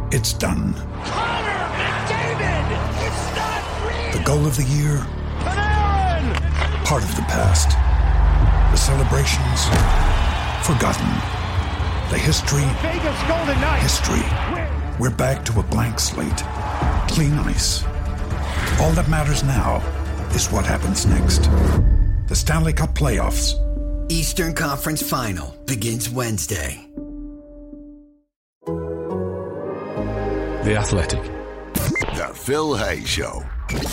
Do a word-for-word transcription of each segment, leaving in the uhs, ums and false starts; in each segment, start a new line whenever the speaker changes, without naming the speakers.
It's done.
Connor McDavid! It's not real!
The goal of the year?
Panarin!
Part of the past. The celebrations? Forgotten. The history?
Vegas Golden Knights!
History. We're back to a blank slate. Clean ice. All that matters now is what happens next. The Stanley Cup Playoffs.
Eastern Conference Final begins Wednesday.
The Athletic.
The Phil Hay Show.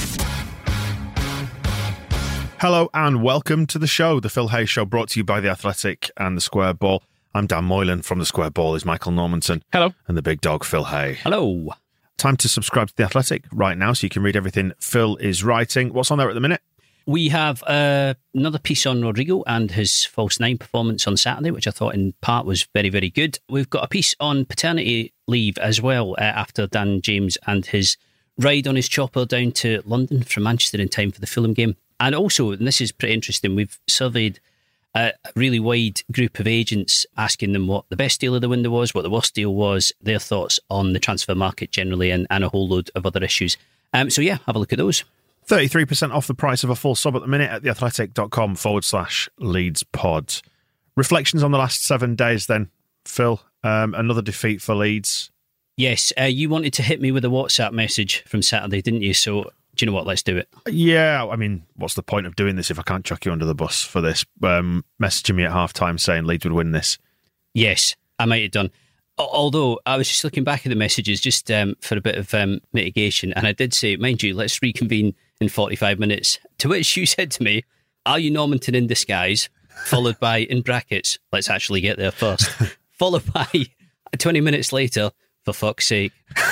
Hello and welcome to the show, The Phil Hay Show, brought to you by The Athletic and The Square Ball. I'm Dan Moylan. From The Square Ball is Michael Normanton.
Hello.
And the big dog, Phil Hay.
Hello.
Time to subscribe to The Athletic right now so you can read everything Phil is writing. What's on there at the minute?
We have uh, another piece on Rodrigo and his false nine performance on Saturday, which I thought in part was very, very good. We've got a piece on paternity leave as well uh, after Dan James and his ride on his chopper down to London from Manchester in time for the Fulham game. And also, and this is pretty interesting, we've surveyed a really wide group of agents asking them what the best deal of the window was, what the worst deal was, their thoughts on the transfer market generally, and, and a whole load of other issues. Um, so yeah, have a look at those.
thirty-three percent off the price of a full sub at the minute at theathletic.com forward slash Leeds pod. Reflections on the last seven days then, Phil. Um, another defeat for Leeds.
Yes, uh, you wanted to hit me with a WhatsApp message from Saturday, didn't you? So do you know what? Let's do it.
Yeah, I mean, what's the point of doing this if I can't chuck you under the bus for this? Um, messaging me at half-time saying Leeds would win this.
Yes, I might have done. Although, I was just looking back at the messages just um, for a bit of um, mitigation, and I did say, mind you, let's reconvene in forty-five minutes, to which you said to me, are you Normanton in disguise? Followed by, in brackets, let's actually get there first. Followed by, twenty minutes later, for fuck's sake.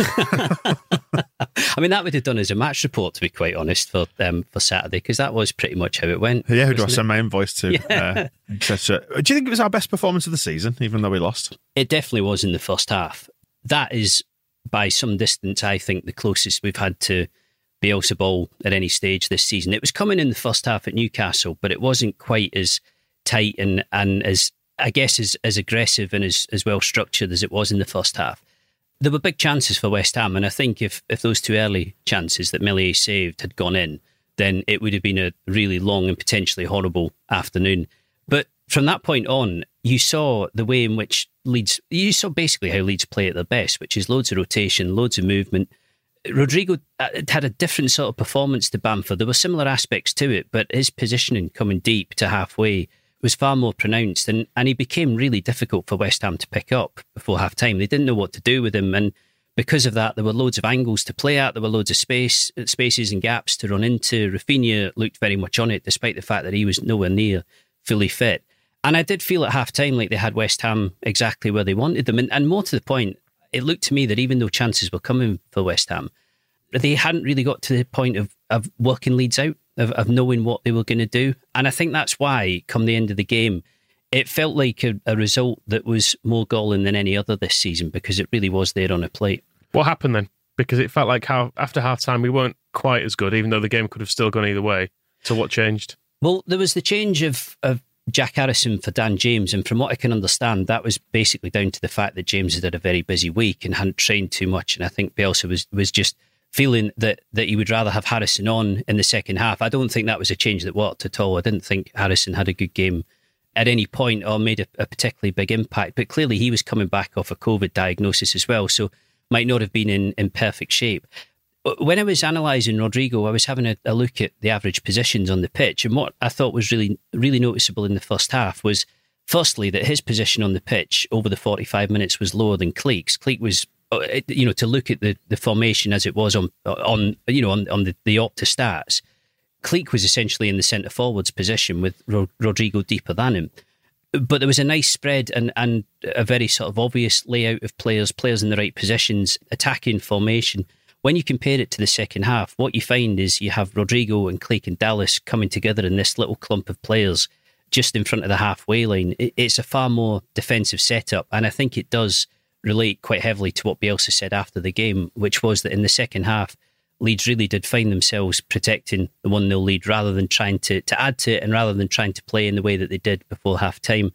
I mean, that would have done as a match report, to be quite honest, for um, for Saturday, because that was pretty much how it went.
Yeah, who do I
it?
send my invoice to?
Yeah.
Uh, et cetera. Do you think it was our best performance of the season, even though we lost?
It definitely was in the first half. That is, by some distance, I think, the closest we've had to Bielsa ball at any stage this season. It was coming in the first half at Newcastle, but it wasn't quite as tight and, and as, I guess, as, as aggressive and as, as well structured as it was in the first half. There were big chances for West Ham, and I think if, if those two early chances that Meslier saved had gone in, then it would have been a really long and potentially horrible afternoon. But from that point on, you saw the way in which Leeds, you saw basically how Leeds play at their best, which is loads of rotation, loads of movement. Rodrigo had a different sort of performance to Bamford. There were similar aspects to it, but his positioning coming deep to halfway was far more pronounced, and, and he became really difficult for West Ham to pick up before half-time. They didn't know what to do with him, and because of that, there were loads of angles to play at. There were loads of space, spaces and gaps to run into. Rafinha looked very much on it, despite the fact that he was nowhere near fully fit. And I did feel at half-time like they had West Ham exactly where they wanted them. And, and more to the point, it looked to me that even though chances were coming for West Ham, they hadn't really got to the point of, of working Leeds out, of, of knowing what they were going to do. And I think that's why, come the end of the game, it felt like a, a result that was more galling than any other this season, because it really was there on a plate.
What happened then? Because it felt like how after half-time we weren't quite as good, even though the game could have still gone either way. So what changed?
Well, there was the change of, of Jack Harrison for Dan James, and from what I can understand, that was basically down to the fact that James had had a very busy week and hadn't trained too much, and I think Bielsa was, was just feeling that, that he would rather have Harrison on in the second half. I don't think that was a change that worked at all. I didn't think Harrison had a good game at any point or made a, a particularly big impact, but clearly he was coming back off a COVID diagnosis as well, so might not have been in, in perfect shape. When I was analysing Rodrigo, I was having a, a look at the average positions on the pitch, and what I thought was really, really noticeable in the first half was, firstly, that his position on the pitch over the forty-five minutes was lower than Cleek's. Cleek was, you know, to look at the, the formation as it was on, on you know, on, on the, the Opta stats, Cleek was essentially in the centre forwards position with Ro- Rodrigo deeper than him. But there was a nice spread and, and a very sort of obvious layout of players, players in the right positions, attacking formation. When you compare it to the second half, what you find is you have Rodrigo and Cleek and Dallas coming together in this little clump of players just in front of the halfway line. It's a far more defensive setup, and I think it does relate quite heavily to what Bielsa said after the game, which was that in the second half, Leeds really did find themselves protecting the one nil lead rather than trying to, to add to it, and rather than trying to play in the way that they did before half-time.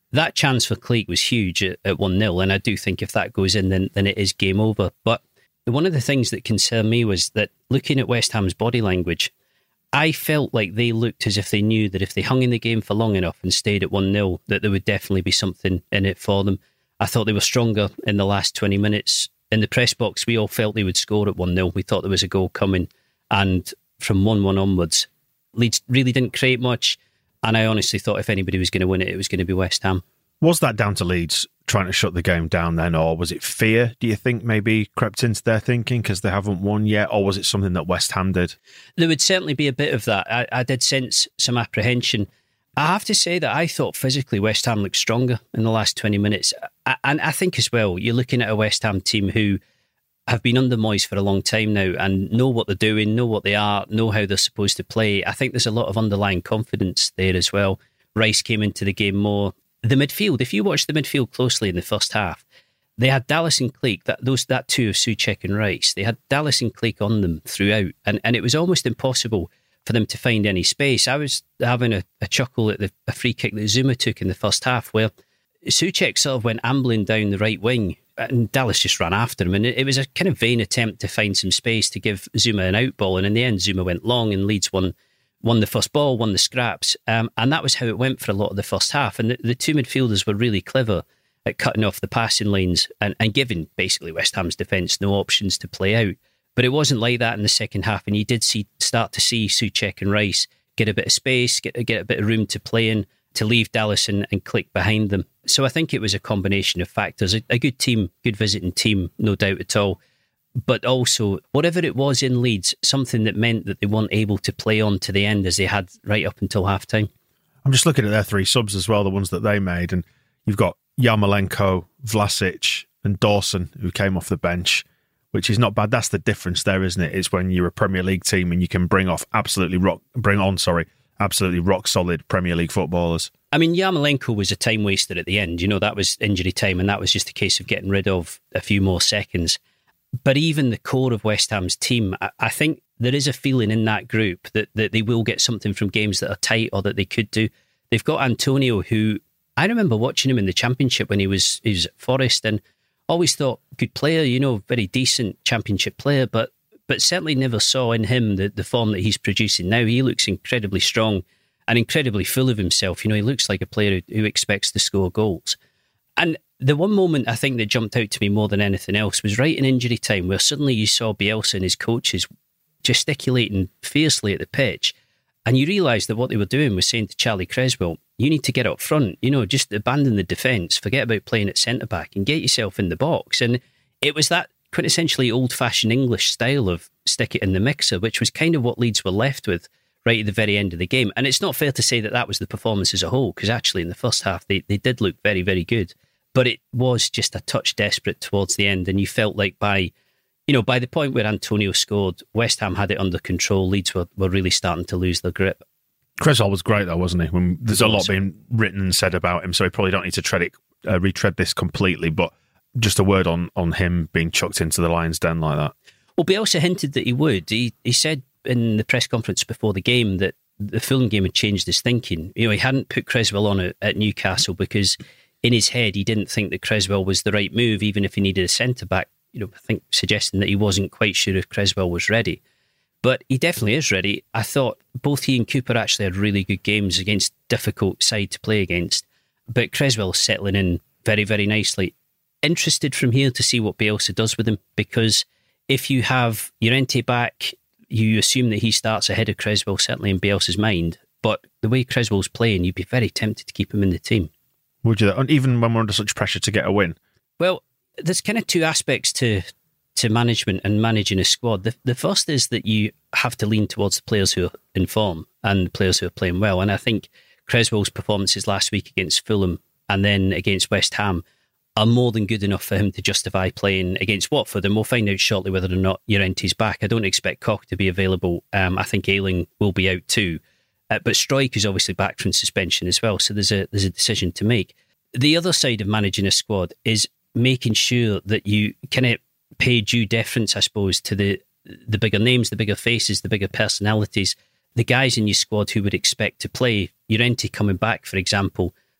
that chance for Cleek was huge at, at one nil, and I do think if that goes in, then, then it is game over. But one of the things that concerned me was that looking at West Ham's body language, I felt like they looked as if they knew that if they hung in the game for long enough and stayed at one nil, that there would definitely be something in it for them. I thought they were stronger in the last twenty minutes. In the press box, we all felt they would score at one nil. We thought there was a goal coming. And from one one onwards, Leeds really didn't create much. And I honestly thought if anybody was going to win it, it was going to be West Ham.
Was that down to Leeds trying to shut the game down then, or was it fear, do you think, maybe crept into their thinking because they haven't won yet, or was it something that West Ham did?
There would certainly be a bit of that. I, I did sense some apprehension. I have to say that I thought physically West Ham looked stronger in the last twenty minutes. I, and I think as well, you're looking at a West Ham team who have been under Moyes for a long time now and know what they're doing, know what they are, know how they're supposed to play. I think there's a lot of underlying confidence there as well. Rice came into the game more. The midfield, if you watch the midfield closely in the first half, they had Dallas and Cleek, that those that two of Souček and Rice, they had Dallas and Cleek on them throughout, and, and it was almost impossible for them to find any space. I was having a, a chuckle at the a free kick that Zuma took in the first half, where Souček sort of went ambling down the right wing, and Dallas just ran after him. And it, it was a kind of vain attempt to find some space to give Zuma an out ball. And in the end, Zuma went long and Leeds won won the first ball, won the scraps. Um, and that was how it went for a lot of the first half. And the, the two midfielders were really clever at cutting off the passing lanes and, and giving basically West Ham's defence no options to play out. But it wasn't like that in the second half. And you did see start to see Souček and Rice get a bit of space, get, get a bit of room to play in, to leave Dallas and, and Cleek behind them. So I think it was a combination of factors. A, a good team, good visiting team, no doubt at all. But also, whatever it was in Leeds, something that meant that they weren't able to play on to the end as they had right up until half-time.
I'm just looking at their three subs as well, the ones that they made. And you've got Yarmolenko, Vlasic and Dawson, who came off the bench, which is not bad. That's the difference there, isn't it? It's when you're a Premier League team and you can bring off absolutely rock, bring on, sorry, absolutely rock-solid Premier League footballers.
I mean, Yarmolenko was a time waster at the end. You know, that was injury time, and that was just a case of getting rid of a few more seconds. But even the core of West Ham's team, I, I think there is a feeling in that group that, that they will get something from games that are tight or that they could do. They've got Antonio, who I remember watching him in the Championship when he was, he was at Forest, and always thought, good player, you know, very decent Championship player, but but certainly never saw in him the, the form that he's producing now. He looks incredibly strong and incredibly full of himself. You know, he looks like a player who, who expects to score goals. And the one moment I think that jumped out to me more than anything else was right in injury time, where suddenly you saw Bielsa and his coaches gesticulating fiercely at the pitch, and you realised that what they were doing was saying to Charlie Creswell, you need to get up front, you know, just abandon the defence, forget about playing at centre-back and get yourself in the box. And it was that quintessentially old-fashioned English style of stick it in the mixer, which was kind of what Leeds were left with right at the very end of the game. And it's not fair to say that that was the performance as a whole, because actually in the first half they, they did look very, very good. But it was just a touch desperate towards the end, and you felt like by, you know, by the point where Antonio scored, West Ham had it under control. Leeds were, were really starting to lose their grip.
Creswell was great though, wasn't he? When there's a lot being written and said about him, so we probably don't need to tread it, uh, retread this completely, but just a word on, on him being chucked into the Lions' den like that.
Well, Bielsa hinted that he would. He, he said in the press conference before the game that the Fulham game had changed his thinking. You know, he hadn't put Creswell on at, at Newcastle because in his head, he didn't think that Creswell was the right move, even if he needed a centre-back, you know, I think suggesting that he wasn't quite sure if Creswell was ready. But he definitely is ready. I thought both he and Cooper actually had really good games against difficult side to play against. But Creswell's settling in very, very nicely. Interested from here to see what Bielsa does with him, because if you have Llorente back, you assume that he starts ahead of Creswell, certainly in Bielsa's mind. But the way Creswell's playing, you'd be very tempted to keep him in the team.
Would you? Even when we're under such pressure to get a win?
Well, there's kind of two aspects to to management and managing a squad. The, the first is that you have to lean towards the players who are in form and the players who are playing well. And I think Creswell's performances last week against Fulham and then against West Ham are more than good enough for him to justify playing against Watford. And we'll find out shortly whether or not Llorente's back. I don't expect Koch to be available. Um, I think Ayling will be out too. Uh, but Struijk is obviously back from suspension as well, so there's a there's a decision to make. The other side of managing a squad is making sure that you kind of pay due deference, I suppose, to the the bigger names, the bigger faces, the bigger personalities, the guys in your squad who would expect to play. Llorente coming back, for example,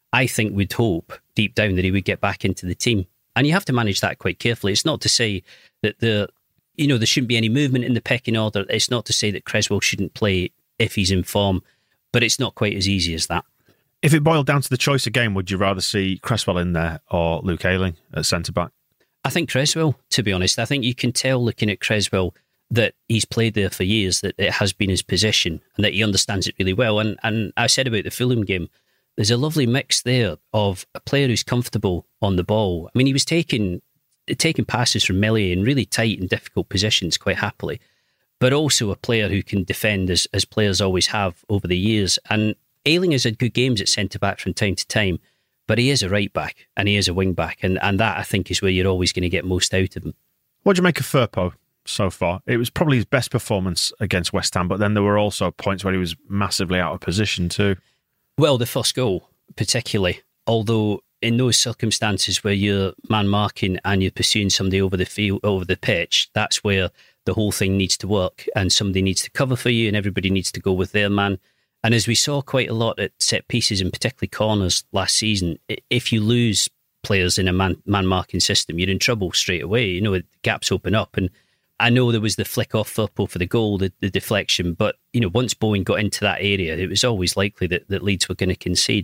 I think we'd hope deep down that he would get back into the team. And you have to manage that quite carefully. It's not to say that the, you know, there shouldn't be any movement in the pecking order. It's not to say that Creswell shouldn't play if he's in form, but it's not quite as easy as that.
If it boiled down to the choice again, would you rather see Cresswell in there or Luke Ayling at centre-back?
I think Cresswell, to be honest. I think you can tell looking at Cresswell that he's played there for years, that it has been his position and that he understands it really well. And and I said about the Fulham game, there's a lovely mix there of a player who's comfortable on the ball. I mean, he was taking taking passes from Meslier in really tight and difficult positions quite happily, but also a player who can defend as, as players always have over the years. And Ayling has had good games at centre-back from time to time, but he is a right-back and he is a wing-back, and, and that, I think, is where you're always going to get most out of him.
What do you make of Firpo so far? It was probably his best performance against West Ham, but then there were also points where he was massively out of position too.
Well, the first goal, particularly, although in those circumstances where you're man-marking and you're pursuing somebody over the field, over the pitch, that's where the whole thing needs to work, and somebody needs to cover for you and everybody needs to go with their man. And as we saw quite a lot at set pieces and particularly corners last season, if you lose players in a man, man-marking system, you're in trouble straight away. You know, gaps open up. And I know there was the flick off Firpo for the goal, the, the deflection, but, you know, once Bowen got into that area, it was always likely that, that Leeds were going to concede.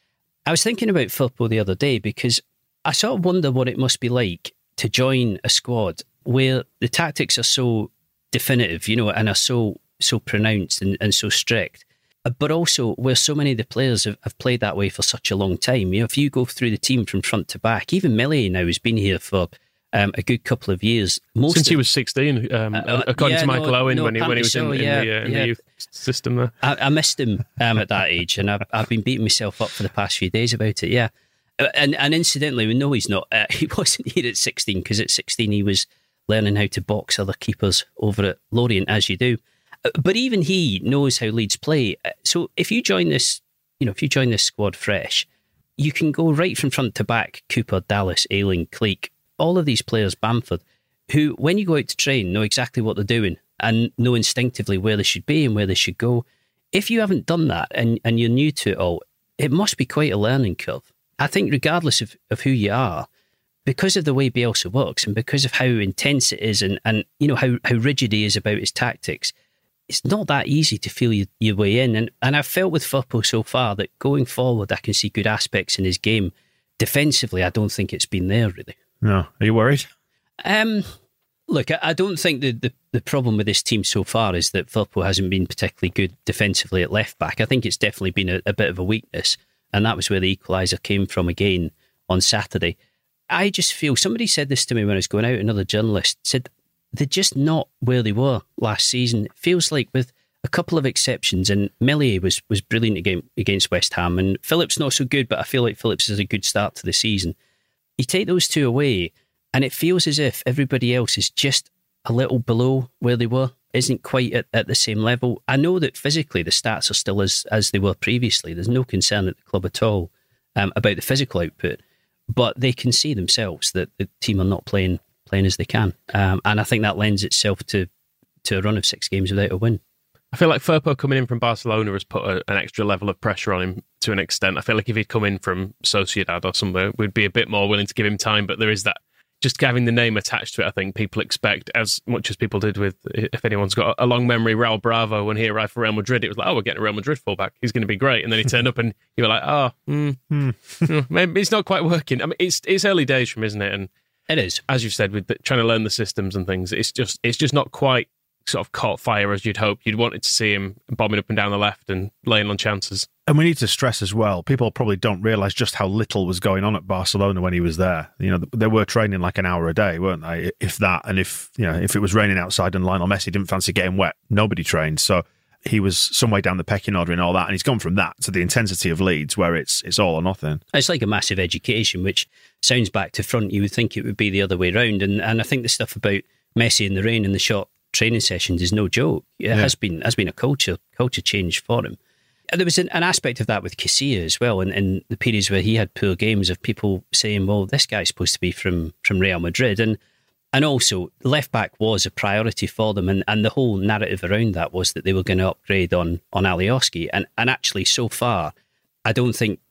I was thinking about Firpo the other day because I sort of wonder what it must be like to join a squad where the tactics are so definitive, you know, and are so so pronounced and, and so strict. But also where so many of the players have, have played that way for such a long time. You know, if you go through the team from front to back, even Meslier now has been here for um, a good couple of years. Most
Since
of,
he was sixteen, um, uh, according
yeah,
to Michael
no,
Owen,
no,
when he when he was
so,
in,
yeah,
in, the, uh, in
yeah.
the youth system there.
I, I missed him um, at that age, and I've, I've been beating myself up for the past few days about it, yeah. And and incidentally, we know he's not, uh, he wasn't here at sixteen, because at sixteen he was learning how to box other keepers over at Lorient, as you do. But even he knows how Leeds play. So if you join this, you know, if you join this squad fresh, you can go right from front to back. Cooper, Dallas, Ayling, Cleek, all of these players, Bamford, who, when you go out to train, know exactly what they're doing and know instinctively where they should be and where they should go. If you haven't done that and, and you're new to it all, it must be quite a learning curve. I think regardless of, of who you are, because of the way Bielsa works and because of how intense it is and, and you know how, how rigid he is about his tactics, it's not that easy to feel your, your way in. And, and I've felt with Firpo so far that going forward, I can see good aspects in his game. Defensively, I don't think it's been there, really.
No. Are you worried?
Um, look, I, I don't think the, the, the problem with this team so far is that Firpo hasn't been particularly good defensively at left back. I think it's definitely been a, a bit of a weakness. And that was where the equaliser came from again on Saturday. I just feel, somebody said this to me when I was going out, another journalist said, they're just not where they were last season. It feels like, with a couple of exceptions, and Meslier was was brilliant against, against West Ham, and Phillips not so good, but I feel like Phillips has a good start to the season. You take those two away, and it feels as if everybody else is just a little below where they were, isn't quite at, at the same level. I know that physically the stats are still as, as they were previously. There's no concern at the club at all um, about the physical output, but they can see themselves that the team are not playing playing as they can. Um, and I think that lends itself to, to a run of six games without a win.
I feel like Firpo coming in from Barcelona has put a, an extra level of pressure on him to an extent. I feel like if he'd come in from Sociedad or somewhere, we'd be a bit more willing to give him time. But there is that, just having the name attached to it, I think people expect, as much as people did with, if anyone's got a long memory, Raul Bravo, when he arrived for Real Madrid, it was like, oh, we're getting a Real Madrid fullback. He's going to be great. And then he turned up and you were like, oh, mm, mm, maybe it's not quite working. I mean, it's it's early days from, isn't it? And
it is,
as you've said, with the, trying to learn the systems and things. It's just it's just not quite sort of caught fire as you'd hope. You'd wanted to see him bombing up and down the left and laying on chances.
And we need to stress as well, people probably don't realise just how little was going on at Barcelona when he was there. You know, they were training like an hour a day, weren't they? If that, and if you know, if it was raining outside and Lionel Messi didn't fancy getting wet, nobody trained. So he was some way down the pecking order and all that, and he's gone from that to the intensity of Leeds, where it's it's all or nothing. It's
like a massive education, which sounds back to front. You would think it would be the other way around, and and I think the stuff about Messi in the rain and the short training sessions is no joke. It yeah. has been has been a culture culture change for him. And there was an, an aspect of that with Casilla as well, and in, in the periods where he had poor games, of people saying, "Well, this guy's supposed to be from from Real Madrid," and. And also, left back was a priority for them, and, and the whole narrative around that was that they were going to upgrade on on Alioski. And and actually, so far, I don't think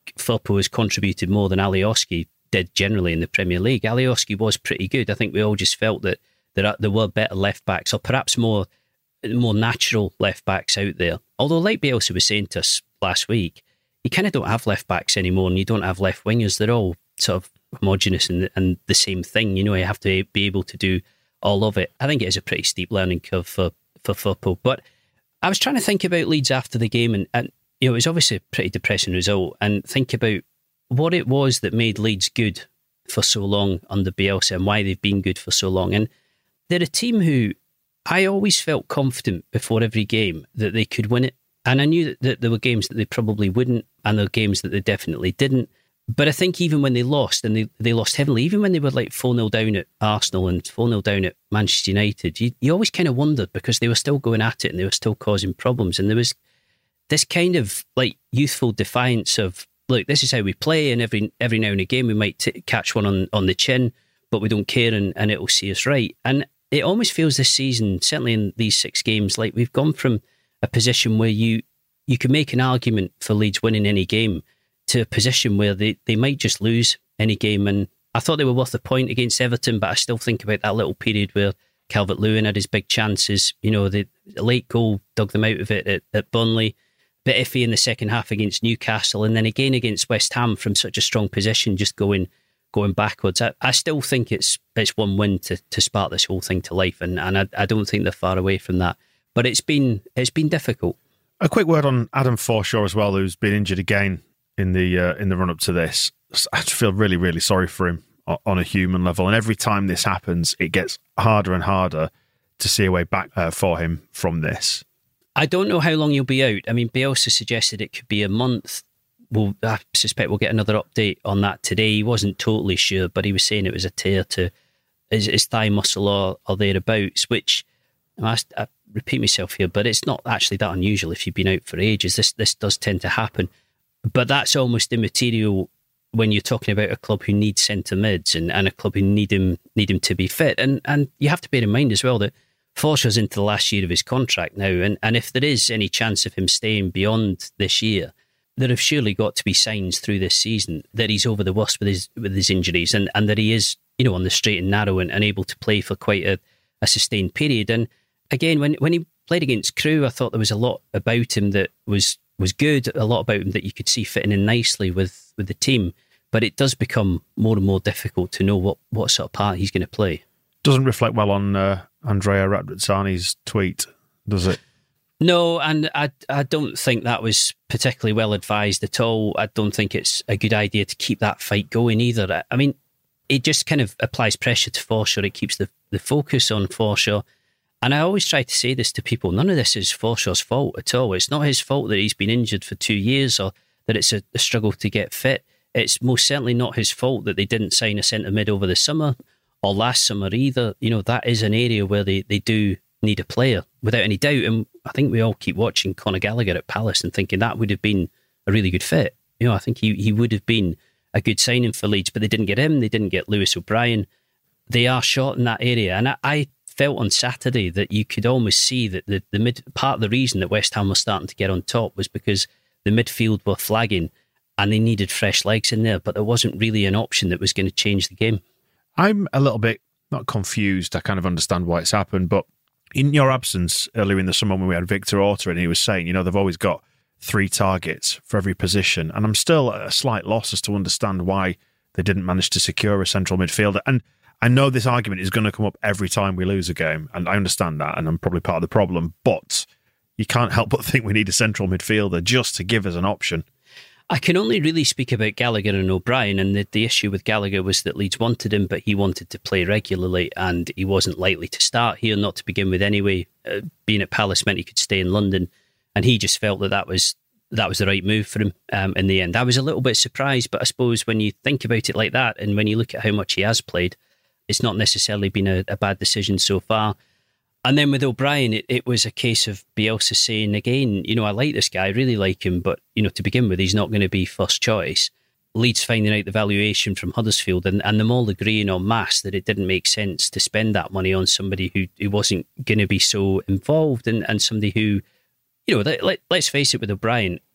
think Firpo has contributed more than Alioski did generally in the Premier League. Alioski was pretty good. I think we all just felt that there, there were better left-backs, or perhaps more more natural left-backs out there. Although, like Bielsa was saying to us last week, you kind of don't have left-backs anymore, and you don't have left-wingers. They're all sort of homogenous and, and the same thing. You know, you have to be able to do all of it. I think it is a pretty steep learning curve for, for Firpo. But I was trying to think about Leeds after the game, and, and you know, it was obviously a pretty depressing result, and think about what it was that made Leeds good for so long under Bielsa and why they've been good for so long. And they're a team who I always felt confident before every game that they could win it. And I knew that, that there were games that they probably wouldn't, and there were games that they definitely didn't. But I think even when they lost, and they, they lost heavily, even when they were like four nil down at Arsenal and four nil down at Manchester United, you, you always kind of wondered, because they were still going at it and they were still causing problems. And there was this kind of like youthful defiance of, look, this is how we play, and every every now and again we might t- catch one on, on the chin, but we don't care, and, and it'll see us right. And it almost feels this season, certainly in these six games, like we've gone from a position where you you can make an argument for Leeds winning any game to a position where they, they might just lose any game. And I thought they were worth a point against Everton, but I still think about that little period where Calvert-Lewin had his big chances. You know, the late goal dug them out of it at, at Burnley. Bit iffy in the second half against Newcastle, and then again against West Ham from such a strong position, just going going backwards. I, I still think it's it's one win to, to spark this whole thing to life, and, and I, I don't think they're far away from that. But it's been it's been difficult.
A quick word on Adam Forshaw as well, who's been injured again in the uh, in the run up to this. I feel really really sorry for him on a human level, and every time this happens, it gets harder and harder to see a way back uh, for him from this.
I don't know how long he'll be out. I mean, Bielsa suggested it could be a month. Well, I suspect we'll get another update on that today. He wasn't totally sure, but he was saying it was a tear to his, his thigh muscle or, or thereabouts, which, I, I repeat myself here, but it's not actually that unusual if you've been out for ages. This this does tend to happen. But that's almost immaterial when you're talking about a club who needs centre mids and, and a club who need him need him to be fit. And and you have to bear in mind as well that Forshaw's into the last year of his contract now, and, and if there is any chance of him staying beyond this year, there have surely got to be signs through this season that he's over the worst with his with his injuries, and, and that he is, you know, on the straight and narrow and, and able to play for quite a, a sustained period. And again, when when he played against Crewe, I thought there was a lot about him that was was good, a lot about him that you could see fitting in nicely with, with the team. But it does become more and more difficult to know what, what sort of part he's going to play.
Doesn't reflect well on uh, Andrea Radrizzani's tweet, does it?
No, and I I don't think that was particularly well advised at all. I don't think it's a good idea to keep that fight going either. I mean, it just kind of applies pressure to Forshaw. It keeps the, the focus on Forshaw. And I always try to say this to people, none of this is Forshaw's fault at all. It's not his fault that he's been injured for two years or that it's a, a struggle to get fit. It's most certainly not his fault that they didn't sign a centre mid over the summer or last summer either. You know, that is an area where they, they do need a player, without any doubt. And I think we all keep watching Conor Gallagher at Palace and thinking that would have been a really good fit. You know, I think he, he would have been a good signing for Leeds, but they didn't get him. They didn't get Lewis O'Brien. They are short in that area. And I, I felt on Saturday that you could almost see that the, the mid part of the reason that West Ham was starting to get on top was because the midfield were flagging and they needed fresh legs in there, but there wasn't really an option that was going to change the game.
I'm a little bit, not confused, I kind of understand why it's happened, but in your absence earlier in the summer when we had Victor Orta and he was saying, you know, they've always got three targets for every position, and I'm still at a slight loss as to understand why they didn't manage to secure a central midfielder. And I know this argument is going to come up every time we lose a game, and I understand that, and I'm probably part of the problem, but you can't help but think we need a central midfielder just to give us an option.
I can only really speak about Gallagher and O'Brien, and the, the issue with Gallagher was that Leeds wanted him, but he wanted to play regularly, and he wasn't likely to start here, not to begin with anyway. Uh, being at Palace meant he could stay in London, and he just felt that that was, that was the right move for him um, in the end. I was a little bit surprised, but I suppose when you think about it like that, and when you look at how much he has played, it's not necessarily been a, a bad decision so far. And then with O'Brien, it, it was a case of Bielsa saying again, you know, I like this guy, I really like him, but, you know, to begin with, he's not going to be first choice. Leeds finding out the valuation from Huddersfield and, and them all agreeing en masse that it didn't make sense to spend that money on somebody who, who wasn't going to be so involved and, and somebody who, you know, let, let, let's face it with O'Brien,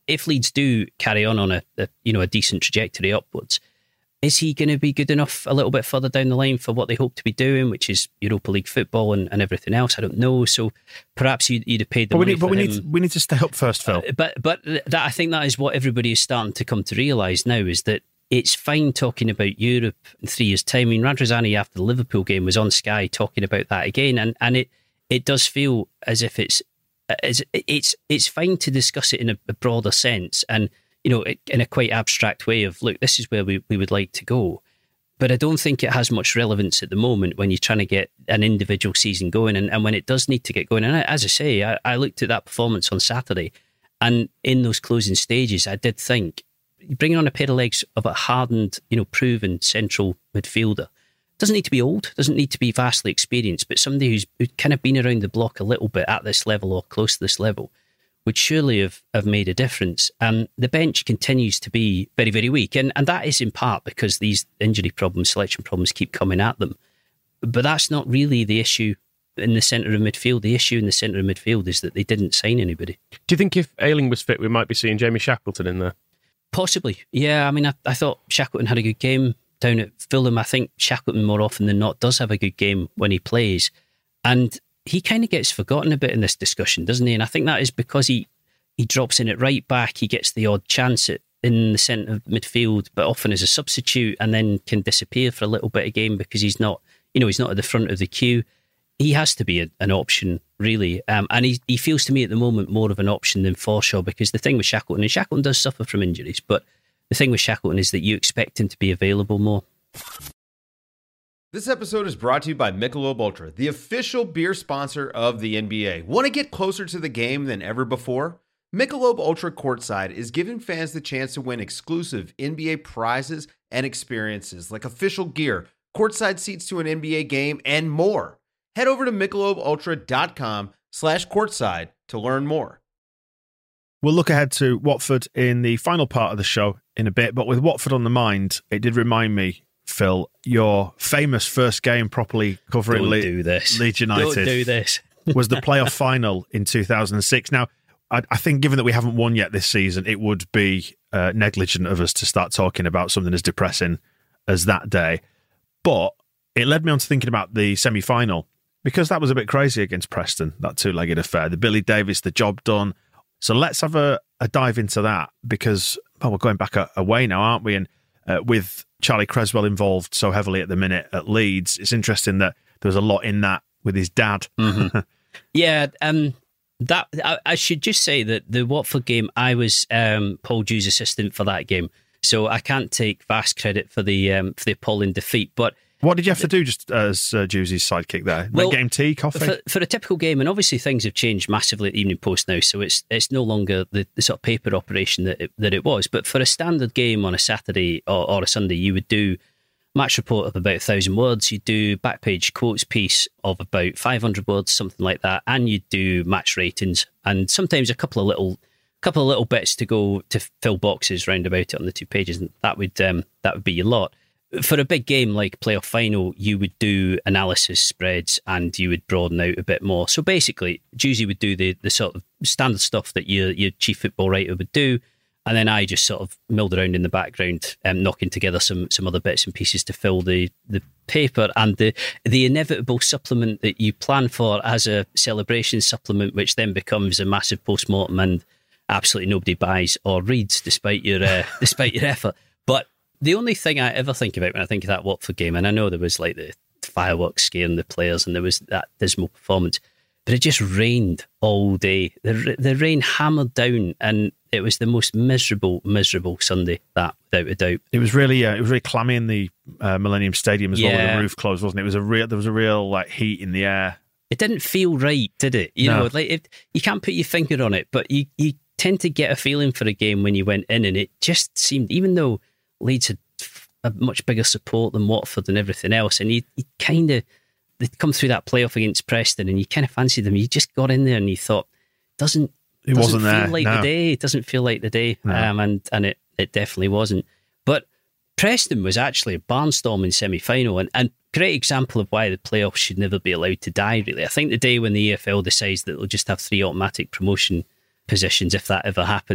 if Leeds do carry on on a, a you know a decent trajectory upwards, is he going to be good enough a little bit further down the line for what they hope to be doing, which is Europa League football and, and everything else? I don't know. So perhaps you'd, you'd have paid the
but
money
we need,
for
But we
him.
need we need to stay up first, Phil.
Uh, but but that I think that is what everybody is starting to come to realise now, is that it's fine talking about Europe in three years' time. I mean, Radrizzani after the Liverpool game was on Sky talking about that again, and, and it it does feel as if it's as it's it's fine to discuss it in a, a broader sense, and you know, in a quite abstract way of, look, this is where we, we would like to go. But I don't think it has much relevance at the moment when you're trying to get an individual season going, and, and when it does need to get going. And I, as I say, I, I looked at that performance on Saturday, and in those closing stages, I did think bringing on a pair of legs of a hardened, you know, proven central midfielder doesn't need to be old, doesn't need to be vastly experienced, but somebody who's, who's kind of been around the block a little bit at this level or close to this level would surely have, have made a difference. And the bench continues to be very, very weak. And, and that is in part because these injury problems, selection problems keep coming at them. But that's not really the issue in the centre of midfield. The issue in the centre of midfield is that they didn't sign anybody.
Do you think if Ayling was fit, we might be seeing Jamie Shackleton in there?
Possibly. Yeah, I mean, I, I thought Shackleton had a good game down at Fulham. I think Shackleton more often than not does have a good game when he plays. And he kind of gets forgotten a bit in this discussion, doesn't he? And I think that is because he, he drops in at right back, he gets the odd chance at, in the centre of midfield, but often as a substitute, and then can disappear for a little bit of game because he's not, you know, he's not at the front of the queue. He has to be a, an option, really. Um, and he, he feels to me at the moment more of an option than Forshaw, because the thing with Shackleton, and Shackleton does suffer from injuries, but the thing with Shackleton is that you expect him to be available more.
This episode is brought to you by Michelob Ultra, the official beer sponsor of the N B A. Want to get closer to the game than ever before? Michelob Ultra Courtside is giving fans the chance to win exclusive N B A prizes and experiences like official gear, courtside seats to an N B A game, and more. Head over to michelobultra.com slash courtside to learn more.
We'll look ahead to Watford in the final part of the show in a bit, but with Watford on the mind, it did remind me, Phil, your famous first game properly covering
Don't
Le-
do this.
Leeds United
Don't do this.
was the playoff final in two thousand six. Now, I, I think given that we haven't won yet this season, it would be uh, negligent of us to start talking about something as depressing as that day. But it led me on to thinking about the semi-final, because that was a bit crazy against Preston, that two-legged affair. The Billy Davies, the job done. So let's have a, a dive into that, because well, we're going back a, away now, aren't we? And uh, with Charlie Creswell involved so heavily at the minute at Leeds, it's interesting that there was a lot in that with his dad.
Mm-hmm. yeah, um, that I, I should just say that the Watford game, I was um, Paul Dew's assistant for that game, so I can't take vast credit for the um, for the appalling defeat. But
what did you have to do just as uh, Dews's sidekick there?
Well,
Make game tea, coffee?
For, for a typical game, and obviously things have changed massively at the Evening Post now, so it's it's no longer the, the sort of paper operation that it, that it was. But for a standard game on a Saturday or, or a Sunday, you would do match report of about a thousand words, you'd do back page quotes piece of about five hundred words, something like that, and you'd do match ratings, and sometimes a couple of little couple of little bits to go to fill boxes round about it on the two pages, and that would um, that would be your lot. For a big game like playoff final, you would do analysis spreads and you would broaden out a bit more. So basically, Dewsy would do the, the sort of standard stuff that your your chief football writer would do, and then I just sort of milled around in the background, um, knocking together some some other bits and pieces to fill the, the paper, and the the inevitable supplement that you plan for as a celebration supplement, which then becomes a massive post-mortem and absolutely nobody buys or reads, despite your uh, despite your effort. But the only thing I ever think about when I think of that Watford game, and I know there was like the fireworks scaring the players and there was that dismal performance, but it just rained all day. The, the rain hammered down, and it was the most miserable, miserable Sunday, that, without a doubt.
It was really, uh, it was really clammy in the uh, Millennium Stadium as
yeah.
well, with the roof closed, wasn't it? It was a real, there was a real like heat in the air.
It didn't feel right, did it? You
no.
know, like it, you can't put your finger on it, but you, you tend to get a feeling for a game when you went in, and it just seemed, even though Leeds had a much bigger support than Watford and everything else, and you, you kind of, they'd come through that playoff against Preston and you kind of fancied them. You just got in there and you thought, doesn't
it
doesn't
wasn't
feel
there.
like
no.
the day. It doesn't feel like the day,
no.
um, and and it, it definitely wasn't. But Preston was actually a barnstorming semi-final, and and great example of why the playoffs should never be allowed to die. Really, I think the day when the E F L decides that they'll just have three automatic promotion positions, if that ever happens,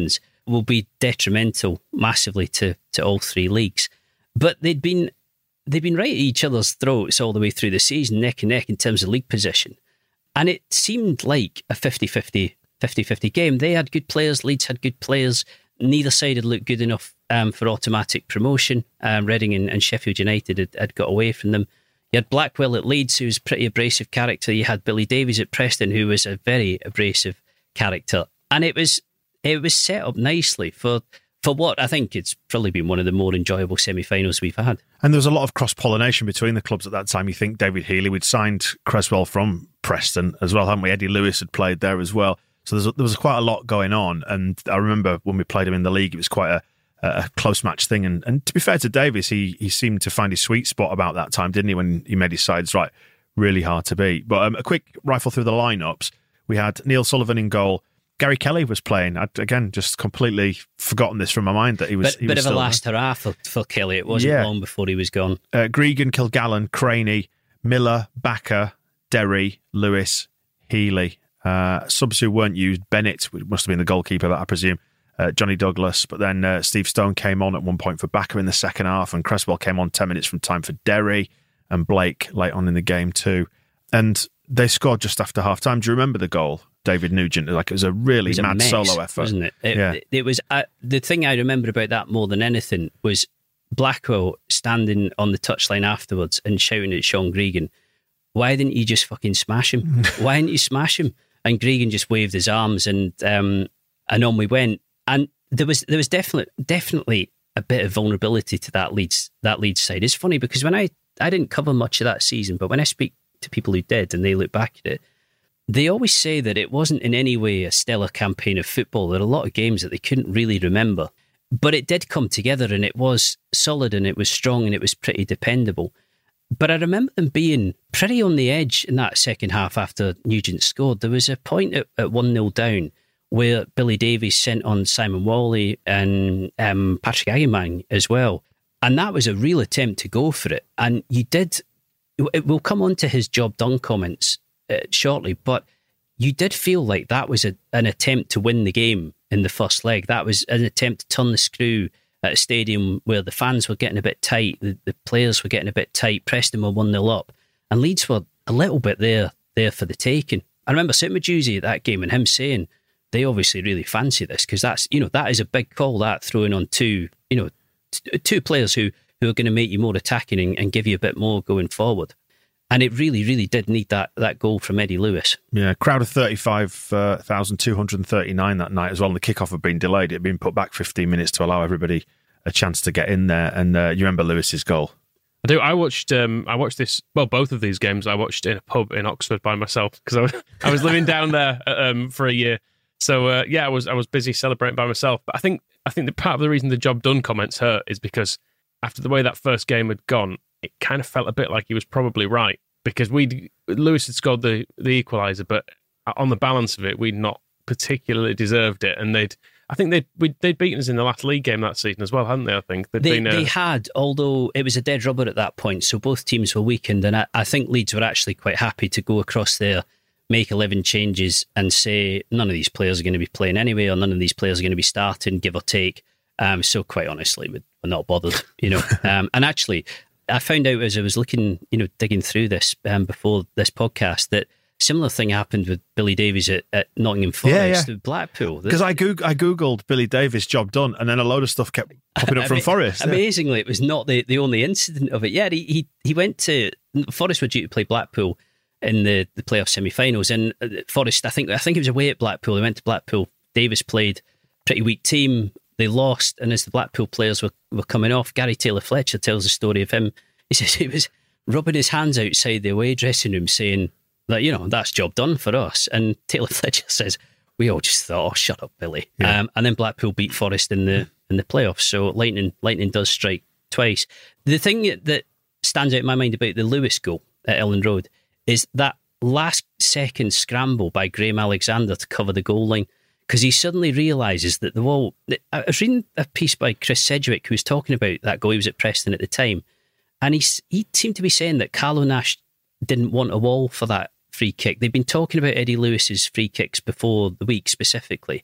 will be detrimental massively to, to all three leagues. But they'd been they'd been right at each other's throats all the way through the season, neck and neck in terms of league position. And it seemed like a fifty-fifty game. They had good players, Leeds had good players. Neither side had looked good enough um, for automatic promotion. Um, Reading and, and Sheffield United had, had got away from them. You had Blackwell at Leeds, who was a pretty abrasive character. You had Billy Davies at Preston, who was a very abrasive character. And it was it was set up nicely for for what I think it's probably been one of the more enjoyable semi-finals we've had.
And there was a lot of cross-pollination between the clubs at that time. You think David Healy, we'd signed Creswell from Preston as well, hadn't we? Eddie Lewis had played there as well. So there's, there was quite a lot going on. And I remember when we played him in the league, it was quite a, a close match thing. And, and to be fair to Davies, he he seemed to find his sweet spot about that time, didn't he, when he made his sides right, really hard to beat. But um, a quick rifle through the lineups. We had Neil Sullivan in goal. Gary Kelly was playing. I'd, again, just completely forgotten this from my mind that he was.
Bit,
he
bit
was
of a
still
last
there.
hurrah for, for Kelly. It wasn't
Yeah.
long before he was gone.
Uh, Gregan, Kilgallen, Craney, Miller, Backer, Derry, Lewis, Healy. Uh, subs who weren't used, Bennett must have been the goalkeeper, that I presume. Uh, Johnny Douglas, but then uh, Steve Stone came on at one point for Backer in the second half, and Cresswell came on ten minutes from time for Derry, and Blake late on in the game too. And they scored just after half time. Do you remember the goal, David Nugent? Like, it was a really
It was a
mad
mess,
solo effort,
wasn't it? It,
yeah.
it, it was uh, the thing I remember about that more than anything was Blackwell standing on the touchline afterwards and shouting at Sean Gregan, "Why didn't you just fucking smash him? Why didn't you smash him?" And Gregan just waved his arms, and um, and on we went. And there was there was definitely definitely a bit of vulnerability to that Leeds that Leeds side. It's funny because when I I didn't cover much of that season, but when I speak to people who did and they look back at it, they always say that it wasn't in any way a stellar campaign of football. There are a lot of games that they couldn't really remember, but it did come together and it was solid and it was strong and it was pretty dependable. But I remember them being pretty on the edge in that second half after Nugent scored. There was a point at, at one nil down where Billy Davies sent on Simon Whalley and um, Patrick Agamang as well. And that was a real attempt to go for it. And you did, it will come on to his job done comments uh, shortly, but you did feel like that was a, an attempt to win the game in the first leg. That was an attempt to turn the screw at a stadium where the fans were getting a bit tight, the, the players were getting a bit tight, Preston were one nil up, and Leeds were a little bit there there for the taking. I remember sitting with Juicy at that game and him saying they obviously really fancy this because that's, you know, that is a big call, that throwing on two, you know, t- two players who, who are going to make you more attacking and, and give you a bit more going forward. And it really, really did need that that goal from Eddie Lewis.
Yeah, crowd of thirty-five thousand two hundred thirty-nine that night as well. And the kickoff had been delayed. It had been put back fifteen minutes to allow everybody a chance to get in there. And uh, you remember Lewis's goal?
I do. I watched. Um, I watched this. Well, both of these games I watched in a pub in Oxford by myself because I was I was living down there um, for a year. So uh, yeah, I was I was busy celebrating by myself. But I think I think the part of the reason the job done comments hurt is because after the way that first game had gone, it kind of felt a bit like he was probably right because we Lewis had scored the the equaliser, but on the balance of it, we'd not particularly deserved it, and they'd. I think they'd we'd, they'd beaten us in the last league game that season as well, hadn't they? I think they'd
they
been, uh,
they had, although it was a dead rubber at that point, so both teams were weakened, and I, I think Leeds were actually quite happy to go across there, make eleven changes, and say none of these players are going to be playing anyway, or none of these players are going to be starting, give or take. Um, so quite honestly, we're not bothered, you know. um, and actually, I found out as I was looking, you know, digging through this um, before this podcast that. Similar thing happened with Billy Davies at, at Nottingham Forest,
yeah, yeah.
with Blackpool.
Because I, Goog- I Googled Billy Davies, job done, and then a load of stuff kept popping up from Forest.
Amazingly, yeah. It was not the, the only incident of it. Yeah, he, he he went to... Forest were due to play Blackpool in the, the playoff semi-finals, and Forest, I think I think it was away at Blackpool. They went to Blackpool. Davies played pretty weak team. They lost, and as the Blackpool players were, were coming off, Gary Taylor-Fletcher tells the story of him. He says he was rubbing his hands outside the away dressing room saying... that, you know, that's job done for us. And Taylor Fletcher says, we all just thought, oh, shut up, Billy. Yeah. Um, and then Blackpool beat Forest in the in the playoffs. So lightning lightning does strike twice. The thing that stands out in my mind about the Lewis goal at Elland Road is that last second scramble by Graham Alexander to cover the goal line, because he suddenly realises that the wall... I was reading a piece by Chris Sedgwick who was talking about that goal. He was at Preston at the time. And he, he seemed to be saying that Carlo Nash didn't want a wall for that free kick. They've been talking about Eddie Lewis's free kicks before the week specifically,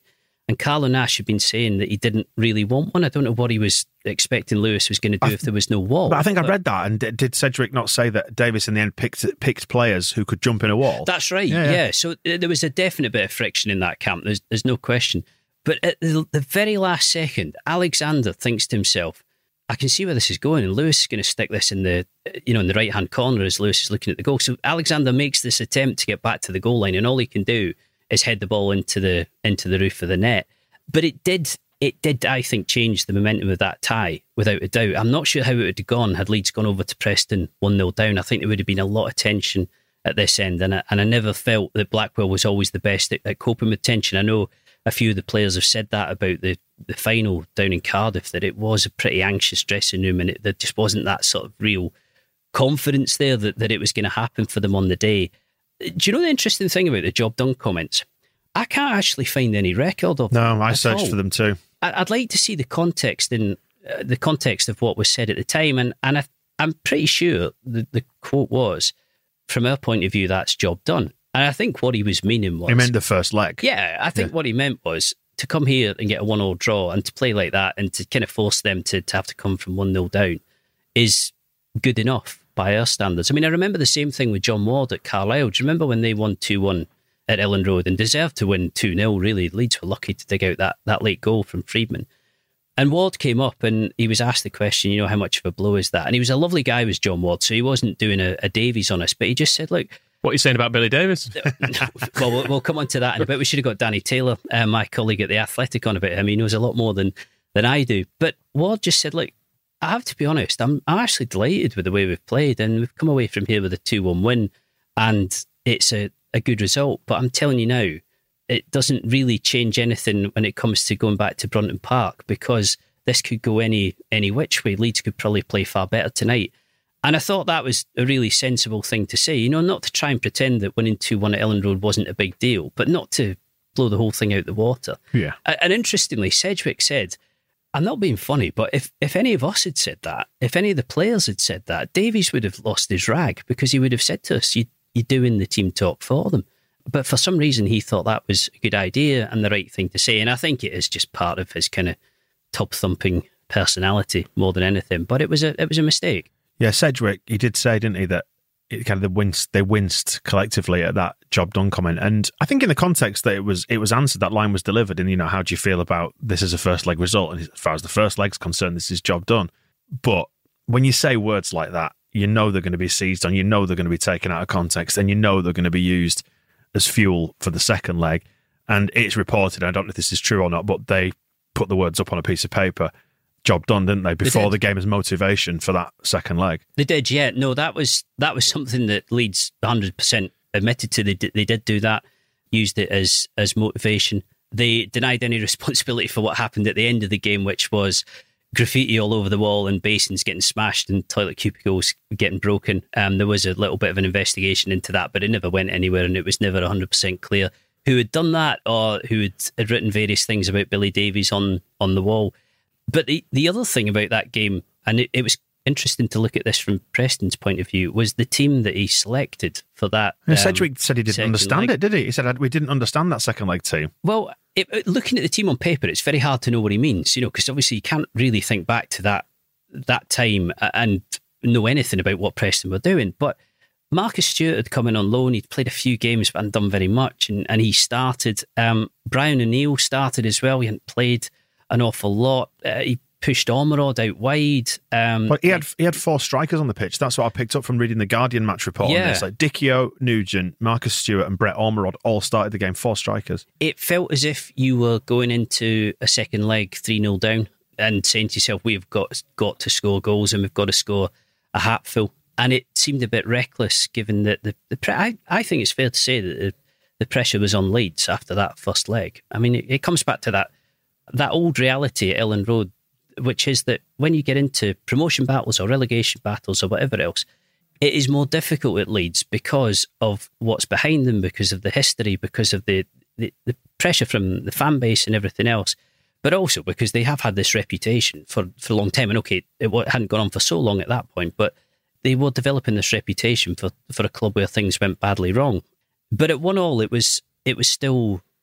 And Carlo Nash had been saying that he didn't really want one. I don't know what he was expecting Lewis was going to do th- if there was no wall.
But I think but, I read that. And d- did Sedgwick not say that Davis in the end picked picked players who could jump in a wall?
That's right, yeah. yeah. yeah. So uh, there was a definite bit of friction in that camp. There's, there's no question. But at the, the very last second, Alexander thinks to himself, I can see where this is going, and Lewis is going to stick this in the, you know, in the right-hand corner as Lewis is looking at the goal. So Alexander makes this attempt to get back to the goal line, and all he can do is head the ball into the into the roof of the net. But it did, it did, I think, change the momentum of that tie, without a doubt. I'm not sure how it would have gone had Leeds gone over to Preston one nil down. I think there would have been a lot of tension at this end, and I, and I never felt that Blackwell was always the best at, at coping with tension. I know a few of the players have said that about the, the final down in Cardiff, that it was a pretty anxious dressing room, and it, there just wasn't that sort of real confidence there that, that it was going to happen for them on the day. Do you know the interesting thing about the job done comments? I can't actually find any record of them.
No, I searched all. for them too.
I'd like to see the context in uh, the context of what was said at the time, and and I, I'm pretty sure the, the quote was, "From our point of view, that's job done." And I think what he was meaning was...
He meant the first leg.
Yeah, I think yeah. what he meant was to come here and get a one all draw and to play like that and to kind of force them to, to have to come from one nil down is good enough by our standards. I mean, I remember the same thing with John Ward at Carlisle. Do you remember when they won two one at Ellen Road and deserved to win two nil, really? Leeds were lucky to dig out that, that late goal from Friedman. And Ward came up and he was asked the question, you know, how much of a blow is that? And he was a lovely guy, was John Ward, so he wasn't doing a, a Davies on us, but he just said, look...
What are you saying about Billy Davis?
well, well, we'll come on to that in a bit. We should have got Danny Taylor, uh, my colleague at The Athletic, on about him. He knows a lot more than, than I do. But Ward just said, look, I have to be honest, I'm, I'm actually delighted with the way we've played, and we've come away from here with a two one win, and it's a, a good result. But I'm telling you now, it doesn't really change anything when it comes to going back to Brunton Park, because this could go any any which way. Leeds could probably play far better tonight. And I thought that was a really sensible thing to say, you know, not to try and pretend that winning two one at Ellen Road wasn't a big deal, but not to blow the whole thing out the water.
Yeah.
And interestingly, Sedgwick said, I'm not being funny, but if, if any of us had said that, if any of the players had said that, Davies would have lost his rag, because he would have said to us, you, you're doing the team talk for them. But for some reason, he thought that was a good idea and the right thing to say. And I think it is just part of his kind of top-thumping personality more than anything. But it was a it was a mistake.
Yeah, Sedgwick, he did say, didn't he, that it kind of the winced, they winced collectively at that job done comment. And I think in the context that it was it was answered, that line was delivered, and, you know, how do you feel about this as a first leg result? And as far as the first leg's concerned, this is job done. But when you say words like that, you know they're going to be seized on, you know they're going to be taken out of context, and you know they're going to be used as fuel for the second leg. And it's reported, I don't know if this is true or not, but they put the words up on a piece of paper. Job done, didn't they? Before they the game as motivation for that second leg.
They did, yeah. No, that was that was something that Leeds one hundred percent admitted to. They did, they did do that, used it as as motivation. They denied any responsibility for what happened at the end of the game, which was graffiti all over the wall and basins getting smashed and toilet cubicles getting broken. Um, there was a little bit of an investigation into that, but it never went anywhere, and it was never one hundred percent clear who had done that or who had, had written various things about Billy Davies on on the wall. But the, the other thing about that game, and it, it was interesting to look at this from Preston's point of view, was the team that he selected for that.
Um, Sedgwick said he didn't understand
leg.
it, did he? He said, we didn't understand that second leg team.
Well, it, it, looking at the team on paper, it's very hard to know what he means, you know, because obviously you can't really think back to that that time and know anything about what Preston were doing. But Marcus Stewart had come in on loan. He'd played a few games but hadn't done very much, and, and he started. Um, Brian O'Neill started as well. He hadn't played an awful lot. Uh, he pushed Ormerod out wide. Um,
but he had he had four strikers on the pitch. That's what I picked up from reading the Guardian match report
yeah.
on this. Like Dicchio, Nugent, Marcus Stewart and Brett Ormerod all started the game, four strikers.
It felt as if you were going into a second leg three nil down and saying to yourself, we've got, got to score goals and we've got to score a hatful. And it seemed a bit reckless, given that the, the pre- I, I think it's fair to say that the, the pressure was on Leeds after that first leg. I mean, it, it comes back to that that old reality at Ellen Road, which is that when you get into promotion battles or relegation battles or whatever else, it is more difficult at Leeds because of what's behind them, because of the history, because of the, the, the pressure from the fan base and everything else, but also because they have had this reputation for, for a long time. And okay, it hadn't gone on for so long at that point, but they were developing this reputation for, for a club where things went badly wrong. But at one all, it was it was still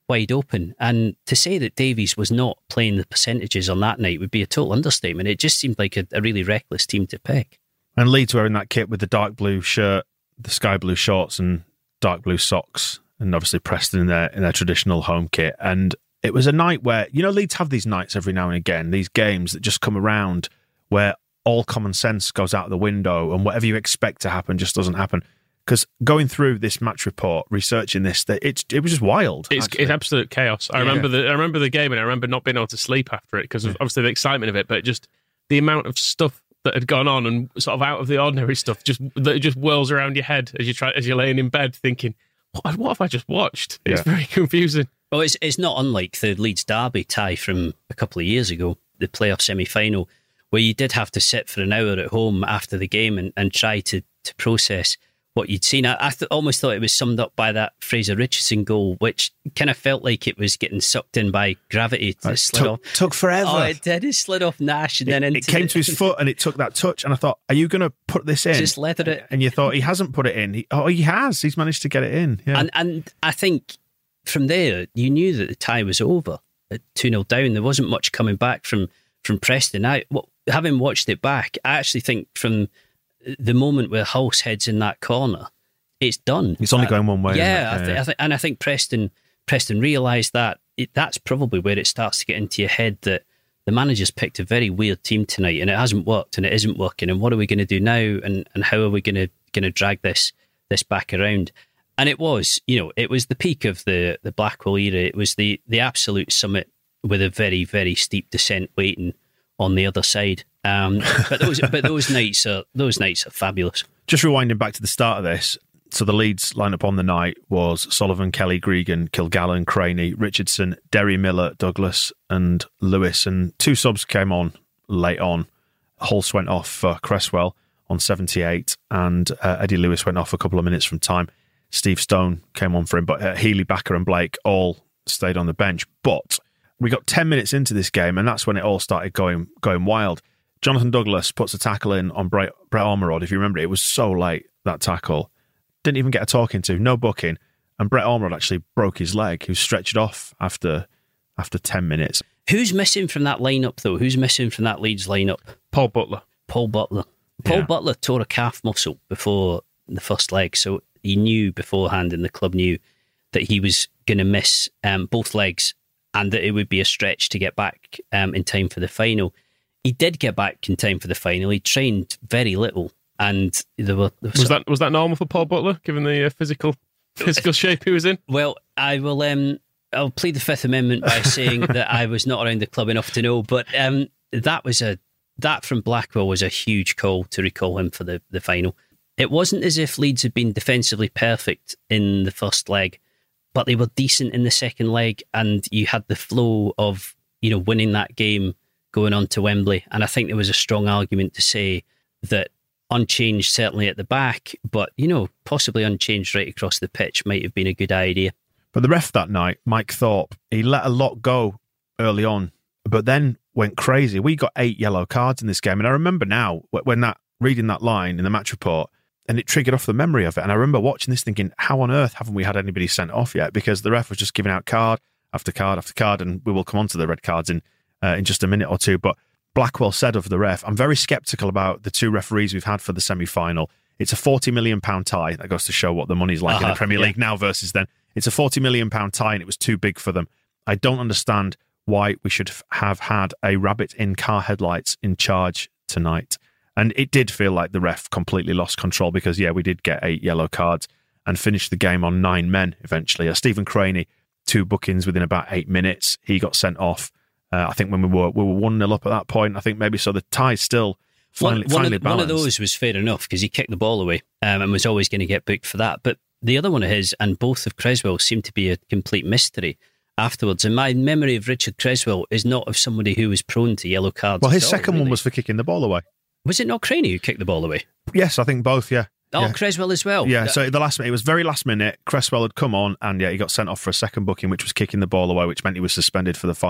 wide open. And to say that Davies was not playing the percentages on that night would be a total understatement. It just seemed like a, a really reckless team to pick.
And Leeds were in that kit with the dark blue shirt, the sky blue shorts and dark blue socks, and obviously Preston in their in their traditional home kit. And it was a night where, you know, Leeds have these nights every now and again, these games that just come around where all common sense goes out the window and whatever you expect to happen just doesn't happen. Because going through this match report, researching this, that it it was just wild.
It's, it's absolute chaos. I yeah. remember the I remember the game, and I remember not being able to sleep after it because of obviously the excitement of it, but just the amount of stuff that had gone on and sort of out of the ordinary stuff just that just whirls around your head as you try as you're laying in bed thinking, what, what have I just watched? It's yeah. very confusing.
Well, it's it's not unlike the Leeds Derby tie from a couple of years ago, the playoff semi-final, where you did have to sit for an hour at home after the game and, and try to, to process what you'd seen. I, I th- almost thought it was summed up by that Fraser Richardson goal, which kind of felt like it was getting sucked in by gravity. It slid
took,
off.
took forever.
Oh, it did. It slid off Nash and
it,
then into
it came
the,
to his foot and it took that touch. And I thought, are you going to put this in?
Just leathered it.
And you thought he hasn't put it in. He, oh, he has. He's managed to get it in. Yeah.
And and I think from there, you knew that the tie was over at two nil down. There wasn't much coming back from from Preston. I, well, having watched it back, I actually think from the moment where Hulse heads in that corner, it's done.
It's only going one way.
Yeah,
isn't it?
I th- I th- and I think Preston Preston realised that. It, that's probably where it starts to get into your head that the manager's picked a very weird team tonight, and it hasn't worked, and it isn't working. And what are we going to do now? And and how are we going to going to drag this this back around? And it was, you know, it was the peak of the the Blackwell era. It was the the absolute summit with a very very steep descent waiting on the other side. Um, but those but those nights are those nights are fabulous.
Just rewinding back to the start of this. So the Leeds lineup on the night was Sullivan, Kelly, Gregan, Kilgallen, Craney, Richardson, Derry, Miller, Douglas and Lewis. And two subs came on late on. Hulse went off for Cresswell on seventy-eight and uh, Eddie Lewis went off a couple of minutes from time. Steve Stone came on for him, but uh, Healy, Backer and Blake all stayed on the bench. But we got ten minutes into this game and that's when it all started going going wild. Jonathan Douglas puts a tackle in on Brett, Brett Ormerod. If you remember, it was so late, that tackle. Didn't even get a talking to, no booking. And Brett Ormerod actually broke his leg. He was stretched off after after ten minutes.
Who's missing from that lineup, though? Who's missing from that Leeds lineup?
Paul Butler.
Paul Butler. Paul
Yeah.
Butler tore a calf muscle before the first leg, so he knew beforehand, and the club knew that he was going to miss um, both legs and that it would be a stretch to get back um, in time for the final. He did get back in time for the final. He trained very little. And there were, there
was that was that normal for Paul Butler, given the uh, physical physical shape he was in?
Well, I will. Um, I'll plead the Fifth Amendment by saying that I was not around the club enough to know. But um, that was a that from Blackwell was a huge call to recall him for the, the final. It wasn't as if Leeds had been defensively perfect in the first leg, but they were decent in the second leg, and you had the flow of you know winning that game going on to Wembley. And I think there was a strong argument to say that. Unchanged certainly at the back, but, you know, possibly unchanged right across the pitch might have been a good idea.
But the ref that night, Mike Thorpe, he let a lot go early on, but then went crazy. We got eight yellow cards in this game. And I remember now when that reading that line in the match report, and it triggered off the memory of it. And I remember watching this thinking, how on earth haven't we had anybody sent off yet? Because the ref was just giving out card after card after card, and we will come on to the red cards in, uh, in just a minute or two. But Blackwell said of the ref, I'm very sceptical about the two referees we've had for the semi-final. It's a forty million pounds tie. That goes to show what the money's like uh-huh, in the Premier
yeah.
League now versus then. It's a forty million pounds tie and it was too big for them. I don't understand why we should have had a rabbit in car headlights in charge tonight. And it did feel like the ref completely lost control because, yeah, we did get eight yellow cards and finished the game on nine men eventually. Uh, Stephen Craney, two bookings within about eight minutes. He got sent off. Uh, I think when we were we were one nil up at that point, I think maybe so the tie's still finally,
one, one
finally
of the,
balanced.
One of those was fair enough because he kicked the ball away um, and was always going to get booked for that. But the other one of his and both of Creswell seemed to be a complete mystery afterwards. And my memory of Richard Creswell is not of somebody who was prone to yellow cards.
Well, his
all,
second
really.
one was for kicking the ball away.
Was it not Craney who kicked the ball away?
Yes, I think both, yeah.
Oh,
yeah.
Creswell as well.
Yeah, so the last minute, it was very last minute. Cresswell had come on and yeah, he got sent off for a second booking, which was kicking the ball away, which meant he was suspended for the final.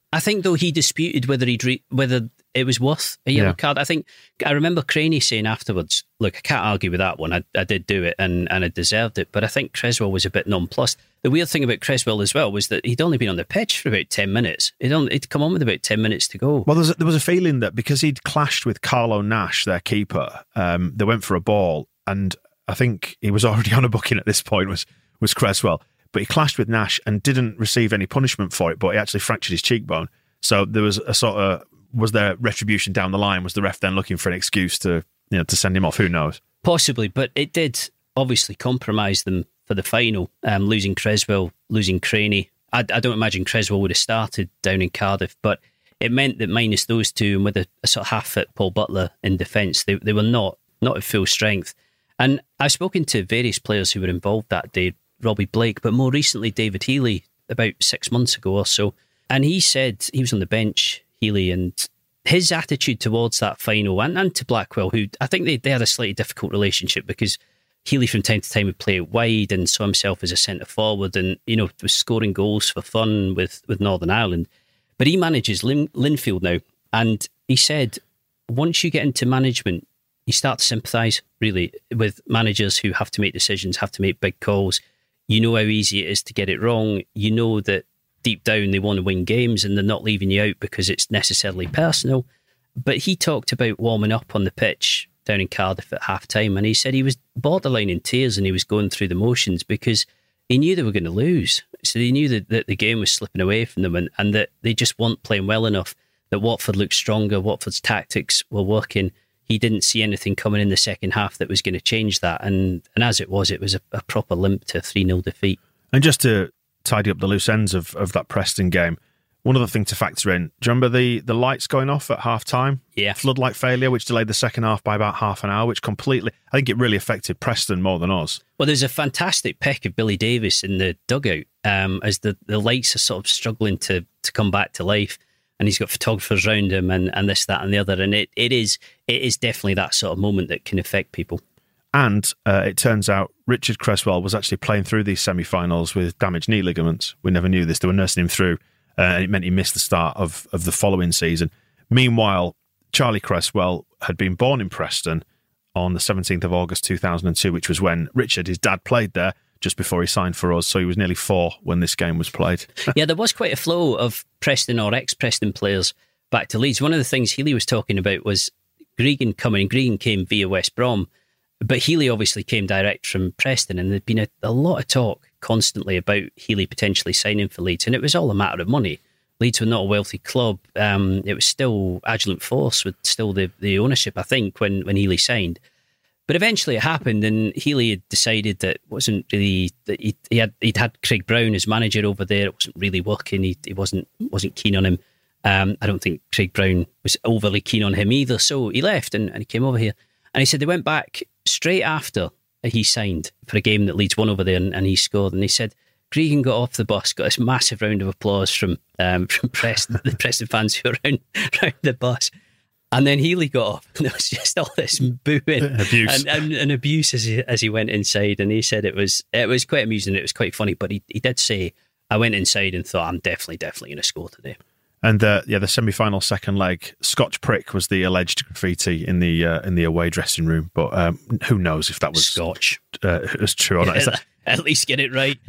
I think though he disputed whether he'd re- whether it was worth a yellow
Yeah.
card. I think I remember Craney saying afterwards, "Look, I can't argue with that one. I, I did do it, and and I deserved it." But I think Creswell was a bit nonplussed. The weird thing about Creswell as well was that he'd only been on the pitch for about ten minutes. He'd only he'd come on with about ten minutes to go.
Well, there's a, there was a feeling that because he'd clashed with Carlo Nash, their keeper, um, they went for a ball, and I think he was already on a booking at this point. Was was Creswell, but he clashed with Nash and didn't receive any punishment for it. But he actually fractured his cheekbone. So there was a sort of was there retribution down the line? Was the ref then looking for an excuse to you know to send him off? Who knows?
Possibly, but it did obviously compromise them for the final, um, losing Creswell, losing Craney. I, I don't imagine Creswell would have started down in Cardiff, but it meant that minus those two and with a, a sort of half-fit Paul Butler in defence, they, they were not, not at full strength. And I've spoken to various players who were involved that day, Robbie Blake, but more recently David Healy, about six months ago or so. And he said he was on the bench, Healy, and his attitude towards that final and, and to Blackwell, who I think they, they had a slightly difficult relationship because Healy from time to time would play it wide and saw himself as a centre forward and, you know, was scoring goals for fun with, with Northern Ireland. But he manages Lin, Linfield now. And he said, once you get into management, you start to sympathise, really, with managers who have to make decisions, have to make big calls. You know how easy it is to get it wrong. You know that deep down they want to win games and they're not leaving you out because it's necessarily personal. But he talked about warming up on the pitch down in Cardiff at half time, and he said he was borderline in tears and he was going through the motions because he knew they were going to lose. So he knew that, that the game was slipping away from them and, and that they just weren't playing well enough, that Watford looked stronger, Watford's tactics were working. He didn't see anything coming in the second half that was going to change that. And and as it was, it was a, a proper limp to a three nil defeat.
And just to tidy up the loose ends of, of that Preston game, one other thing to factor in, do you remember the, the lights going off at half time?
Yeah.
Floodlight failure, which delayed the second half by about half an hour, which completely, I think it really affected Preston more than us.
Well, there's a fantastic pic of Billy Davis in the dugout um, as the, the lights are sort of struggling to, to come back to life. And he's got photographers around him and, and this, that and the other. And it, it is it is definitely that sort of moment that can affect people.
And uh, it turns out Richard Cresswell was actually playing through these semi-finals with damaged knee ligaments. We never knew this. They were nursing him through. Uh, and it meant he missed the start of, of the following season. Meanwhile, Charlie Cresswell had been born in Preston on the seventeenth of August two thousand two, which was when Richard, his dad, played there just before he signed for us. So he was nearly four when this game was played.
Yeah, there was quite a flow of Preston or ex-Preston players back to Leeds. One of the things Healy was talking about was Gregan coming. Gregan came via West Brom, but Healy obviously came direct from Preston, and there'd been a, a lot of talk constantly about Healy potentially signing for Leeds, and it was all a matter of money. Leeds were not a wealthy club. Um, it was still Agilent Force with still the, the ownership, I think, when, when Healy signed. But eventually it happened, and Healy had decided that it wasn't really that he, he had he'd had Craig Brown as manager over there. It wasn't really working. He, he wasn't wasn't keen on him. Um, I don't think Craig Brown was overly keen on him either. So he left and, and he came over here. And he said they went back straight after he signed for a game that Leeds won over there, and, and he scored. And he said Gregan got off the bus, got this massive round of applause from um, from Preston, the Preston fans who were around, around the bus. And then Healy got off, and there was just all this booing
abuse
and, and, and abuse as he, as he went inside. And he said it was it was quite amusing. It was quite funny. But he, he did say, I went inside and thought, I'm definitely, definitely going to score today.
And uh, yeah, the semi-final second leg, Scotch prick was the alleged graffiti in the uh, in the away dressing room. But um, who knows if that was
Scotch
uh, was true or not?
Yeah, at least get it right.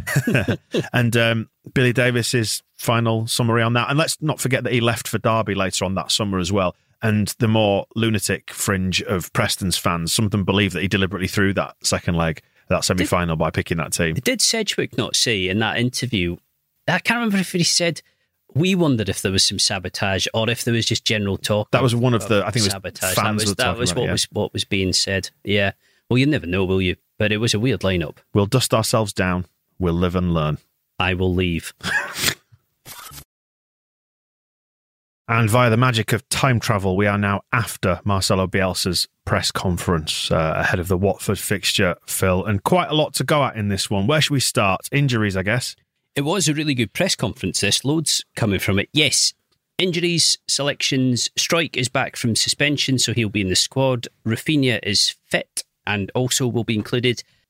And um, Billy Davis's final summary on that. And let's not forget that he left for Derby later on that summer as well. And the more lunatic fringe of Preston's fans, some of them believe that he deliberately threw that second leg, that semi-final, did, by picking that team.
Did Sedgwick not say in that interview, I can't remember if he said, we wondered if there was some sabotage or if there was just general talk.
That was
of,
one of the, I think it was
sabotage.
fans
That was, that was
about,
what
yeah.
was what was being said. Yeah. Well, you never know, will you? But it was a weird lineup.
We'll dust ourselves down. We'll live and learn.
I will leave.
And via the magic of time travel, we are now after Marcelo Bielsa's press conference uh, ahead of the Watford fixture, Phil. And quite a lot to go at in this one. Where should we start? Injuries, I guess.
It was a really good press conference. There's loads coming from it. Yes, injuries, selections. Strike is back from suspension, so he'll be in the squad. Rafinha is fit and also will be included.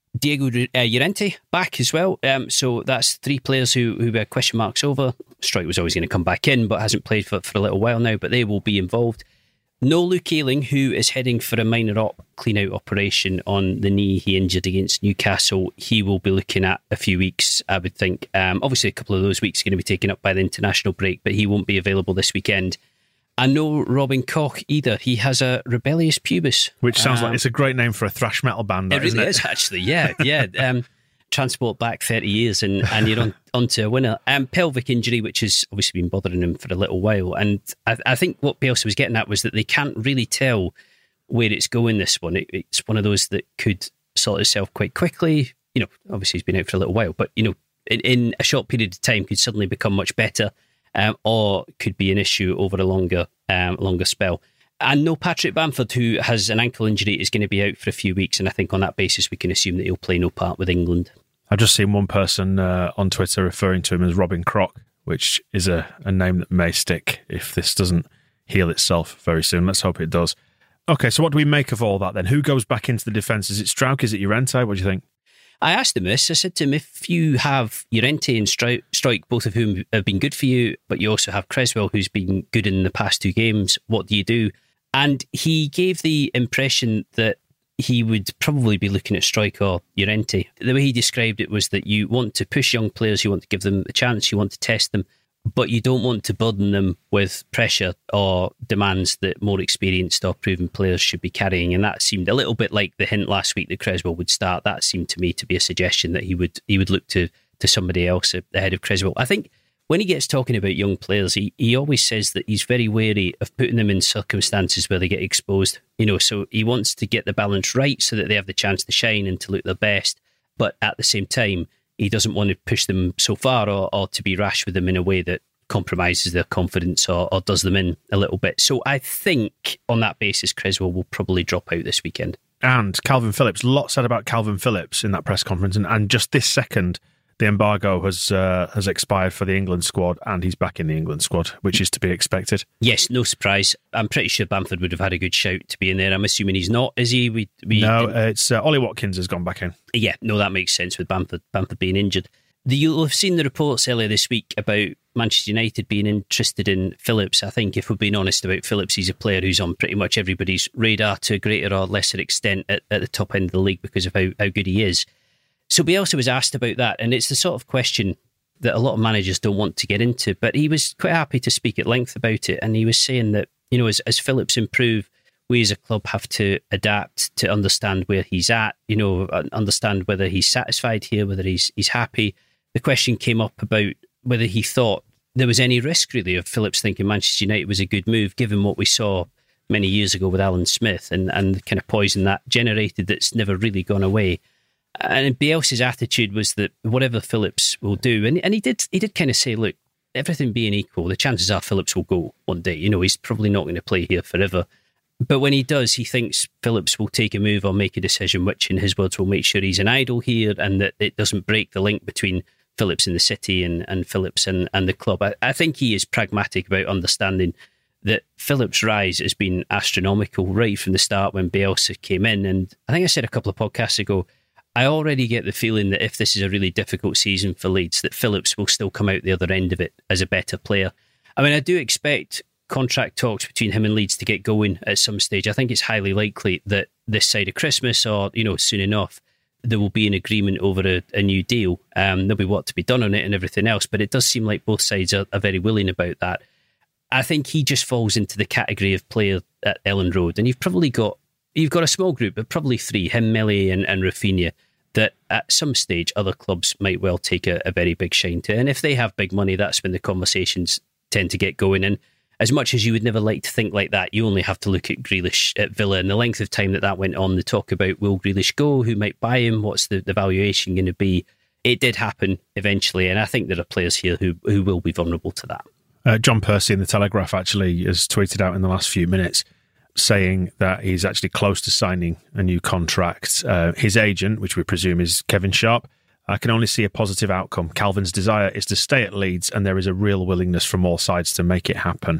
Diego uh, Llorente back as well. Um, so that's three players who, who were question marks over. Struijk was always going to come back in, but hasn't played for, for a little while now, but they will be involved. No Luke Ayling, who is heading for a minor op clean-out operation on the knee he injured against Newcastle. He will be looking at a few weeks, I would think. Um, obviously, a couple of those weeks are going to be taken up by the international break, but he won't be available this weekend. And no Robin Koch either. He has a rebellious pubis.
Which sounds
um,
like it's a great name for a thrash metal band. That,
it really
isn't it?
is, actually, yeah. yeah. Um, transport back thirty years and, and you're on, on to a winner. Um, pelvic injury, which has obviously been bothering him for a little while. And I, I think what Bielsa was getting at was that they can't really tell where it's going, this one. It, it's one of those that could sort itself quite quickly. You know, obviously he's been out for a little while, but, you know, in, in a short period of time could suddenly become much better. Um, or could be an issue over a longer um, longer spell. And no Patrick Bamford, who has an ankle injury, is going to be out for a few weeks. And I think on that basis, we can assume that he'll play no part with England.
I've just seen one person uh, on Twitter referring to him as Robin Croc, which is a, a name that may stick if this doesn't heal itself very soon. Let's hope it does. Okay, so what do we make of all that then? Who goes back into the defence? Is it Struijk? Is it Llorente? What do you think?
I asked him this. I said to him, if you have Llorente and Struijk, both of whom have been good for you, but you also have Creswell, who's been good in the past two games, what do you do? And he gave the impression that he would probably be looking at Struijk or Llorente. The way he described it was that you want to push young players, you want to give them a chance, you want to test them, but you don't want to burden them with pressure or demands that more experienced or proven players should be carrying. And that seemed a little bit like the hint last week that Creswell would start. That seemed to me to be a suggestion that he would he would look to to somebody else ahead of Creswell. I think when he gets talking about young players, he, he always says that he's very wary of putting them in circumstances where they get exposed. You know, so he wants to get the balance right so that they have the chance to shine and to look their best. But at the same time, he doesn't want to push them so far or, or to be rash with them in a way that compromises their confidence or, or does them in a little bit. So I think on that basis, Creswell will probably drop out this weekend.
And Calvin Phillips, a lot said about Calvin Phillips in that press conference. And, and just this second, the embargo has uh, has expired for the England squad and he's back in the England squad, which is to be expected.
Yes, no surprise. I'm pretty sure Bamford would have had a good shout to be in there. I'm assuming he's not, is he? We, we
no, uh, it's uh, Ollie Watkins has gone back in.
Yeah, no, that makes sense with Bamford, Bamford being injured. The, you'll have seen the reports earlier this week about Manchester United being interested in Phillips. I think if we're being honest about Phillips, he's a player who's on pretty much everybody's radar to a greater or lesser extent at, at the top end of the league because of how, how good he is. So Bielsa was asked about that, and it's the sort of question that a lot of managers don't want to get into, but he was quite happy to speak at length about it, and he was saying that, you know, as, as Phillips improve, we as a club have to adapt to understand where he's at, you know, understand whether he's satisfied here, whether he's he's happy. The question came up about whether he thought there was any risk, really, of Phillips thinking Manchester United was a good move, given what we saw many years ago with Alan Smith and, and the kind of poison that generated that's never really gone away. And Bielsa's attitude was that whatever Phillips will do, and, and he did he did kind of say, look, everything being equal, the chances are Phillips will go one day. You know, he's probably not going to play here forever. But when he does, he thinks Phillips will take a move or make a decision, which in his words will make sure he's an idol here and that it doesn't break the link between Phillips in the city and, and Phillips and, and the club. I, I think he is pragmatic about understanding that Phillips' rise has been astronomical right from the start when Bielsa came in. And I think I said a couple of podcasts ago, I already get the feeling that if this is a really difficult season for Leeds, that Phillips will still come out the other end of it as a better player. I mean, I do expect contract talks between him and Leeds to get going at some stage. I think it's highly likely that this side of Christmas or, you know, soon enough, there will be an agreement over a, a new deal. Um, there'll be what to be done on it and everything else, but it does seem like both sides are, are very willing about that. I think he just falls into the category of player at Ellen Road, and you've probably got you've got a small group, but probably three, him, Melly and, and Rafinha, that at some stage other clubs might well take a, a very big shine to. And if they have big money, that's when the conversations tend to get going. And as much as you would never like to think like that, you only have to look at Grealish at Villa and the length of time that that went on. The talk about will Grealish go, who might buy him, what's the, the valuation going to be. It did happen eventually, and I think there are players here who, who will be vulnerable to that.
Uh, John Percy in The Telegraph actually has tweeted out in the last few minutes saying that he's actually close to signing a new contract. Uh, his agent, which we presume is Kevin Sharp, I can only see a positive outcome. Calvin's desire is to stay at Leeds, and there is a real willingness from all sides to make it happen.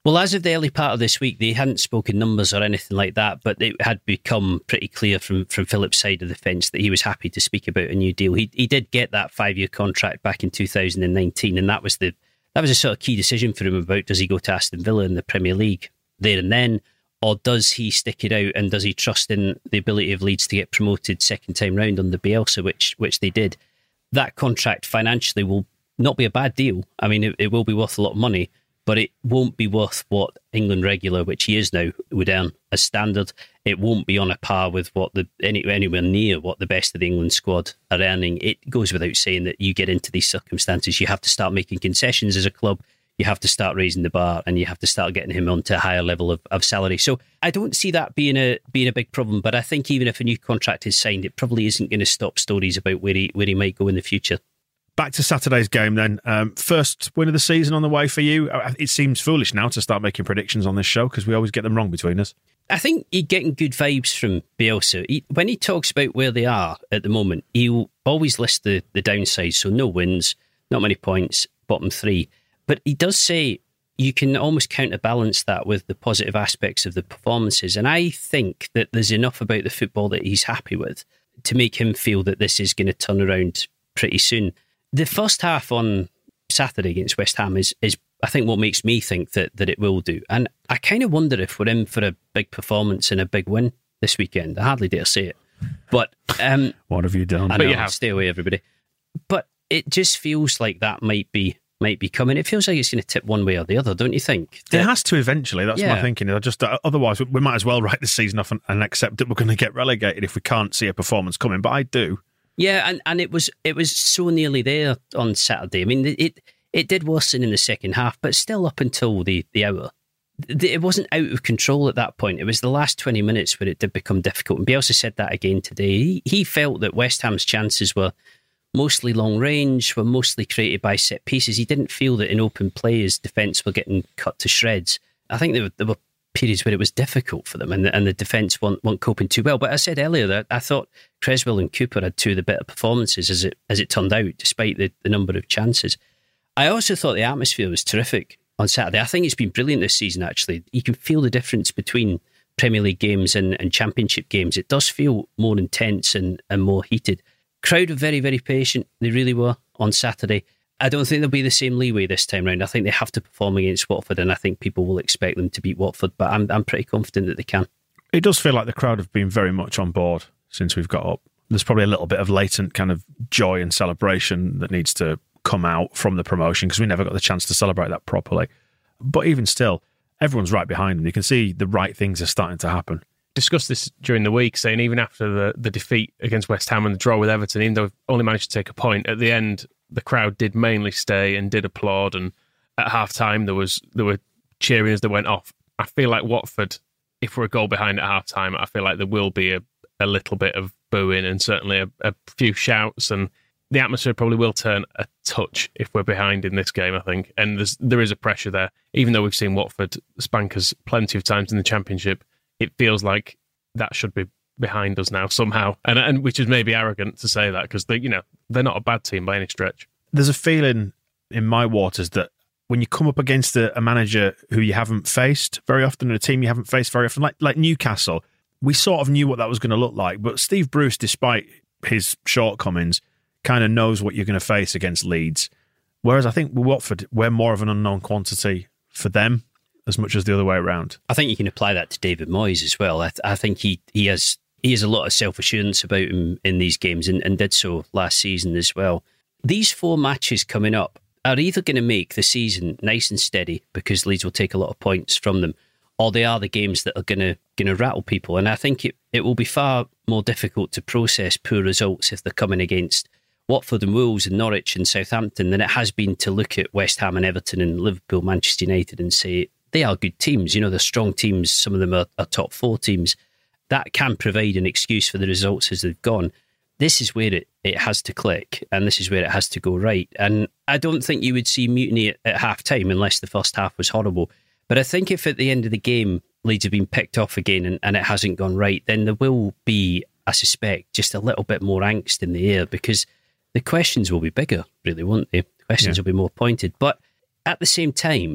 Well, as of the early part of this week, they hadn't spoken numbers or anything like that, but it had become pretty clear from, from Philip's side of the fence that he was happy to speak about a new deal. He he did get that five-year contract back in two thousand nineteen, and that was the that was a sort of key decision for him about, does he go to Aston Villa in the Premier League there and then, or does he stick it out, and does he trust in the ability of Leeds to get promoted second time round under Bielsa, which which they did. That contract financially will not be a bad deal. I mean, it, it will be worth a lot of money, but it won't be worth what England regular, which he is now, would earn as standard. It won't be on a par with what the any, anywhere near what the best of the England squad are earning. It goes without saying that you get into these circumstances, you have to start making concessions as a club. You have to start raising the bar, and you have to start getting him onto a higher level of, of salary. So I don't see that being a being a big problem. But I think even if a new contract is signed, it probably isn't going to stop stories about where he where he might go in the future.
Back to Saturday's game then. Um, first win of the season on the way for you. It seems foolish now to start making predictions on this show because we always get them wrong between us.
I think you're getting good vibes from Bielsa. He, when he talks about where they are at the moment, he'll always list the, the downsides. So no wins, not many points, bottom three. But he does say you can almost counterbalance that with the positive aspects of the performances. And I think that there's enough about the football that he's happy with to make him feel that this is going to turn around pretty soon. The first half on Saturday against West Ham is, is I think, what makes me think that, that it will do. And I kind of wonder if we're in for a big performance and a big win this weekend. I hardly dare say it. But um,
what have you done?
I know, but you have. Stay away, everybody. But it just feels like that might be might be coming. It feels like it's going to tip one way or the other, don't you think?
It has to eventually. That's yeah. my thinking. I just uh, otherwise we might as well write the season off and, and accept that we're going to get relegated if we can't see a performance coming. But I do.
Yeah, and, and it was it was so nearly there on Saturday. I mean, it it did worsen in the second half, but still up until the, the hour. It wasn't out of control at that point. It was the last twenty minutes where it did become difficult. And Bielsa said that again today. He, he felt that West Ham's chances were mostly long range, were mostly created by set pieces. He didn't feel that in open play his defence were getting cut to shreds. I think there were, there were periods where it was difficult for them, and the, and the defence weren't, weren't coping too well. But I said earlier that I thought Creswell and Cooper had two of the better performances as it as it turned out, despite the, the number of chances. I also thought the atmosphere was terrific on Saturday. I think it's been brilliant this season, actually. You can feel the difference between Premier League games and, and Championship games. It does feel more intense and, and more heated. Crowd were very, very patient. They really were on Saturday. I don't think there'll be the same leeway this time round. I think they have to perform against Watford, and I think people will expect them to beat Watford, but I'm I'm pretty confident that they can.
It does feel like the crowd have been very much on board since we've got up. There's probably a little bit of latent kind of joy and celebration that needs to come out from the promotion because we never got the chance to celebrate that properly. But even still, everyone's right behind them. You can see the right things are starting to happen.
Discussed this during the week, saying even after the, the defeat against West Ham and the draw with Everton, even though we've only managed to take a point, at the end, the crowd did mainly stay and did applaud. And at half time, there was there were cheering as they went off. I feel like Watford, if we're a goal behind at half time, I feel like there will be a, a little bit of booing and certainly a, a few shouts. And the atmosphere probably will turn a touch if we're behind in this game, I think. And there's, there is a pressure there. Even though we've seen Watford spank us plenty of times in the Championship, it feels like that should be behind us now somehow, and and which is maybe arrogant to say that because they, you know, they're not a bad team by any stretch.
There's a feeling in my waters that when you come up against a, a manager who you haven't faced very often, and a team you haven't faced very often, like like Newcastle, we sort of knew what that was going to look like. But Steve Bruce, despite his shortcomings, kind of knows what you're going to face against Leeds. Whereas I think with Watford, we're more of an unknown quantity for them, as much as the other way around.
I think you can apply that to David Moyes as well. I, th- I think he he has he has a lot of self-assurance about him in these games, and, and did so last season as well. These four matches coming up are either going to make the season nice and steady because Leeds will take a lot of points from them, or they are the games that are going to going to rattle people. And I think it, it will be far more difficult to process poor results if they're coming against Watford and Wolves and Norwich and Southampton than it has been to look at West Ham and Everton and Liverpool, Manchester United and say, they are good teams. You know, they're strong teams. Some of them are, are top four teams. That can provide an excuse for the results as they've gone. This is where it, it has to click, and this is where it has to go right. And I don't think you would see mutiny at, at half-time unless the first half was horrible. But I think if at the end of the game Leeds have been picked off again and, and it hasn't gone right, then there will be, I suspect, just a little bit more angst in the air because the questions will be bigger, really, won't they? The questions
yeah.
will be more pointed. But at the same time,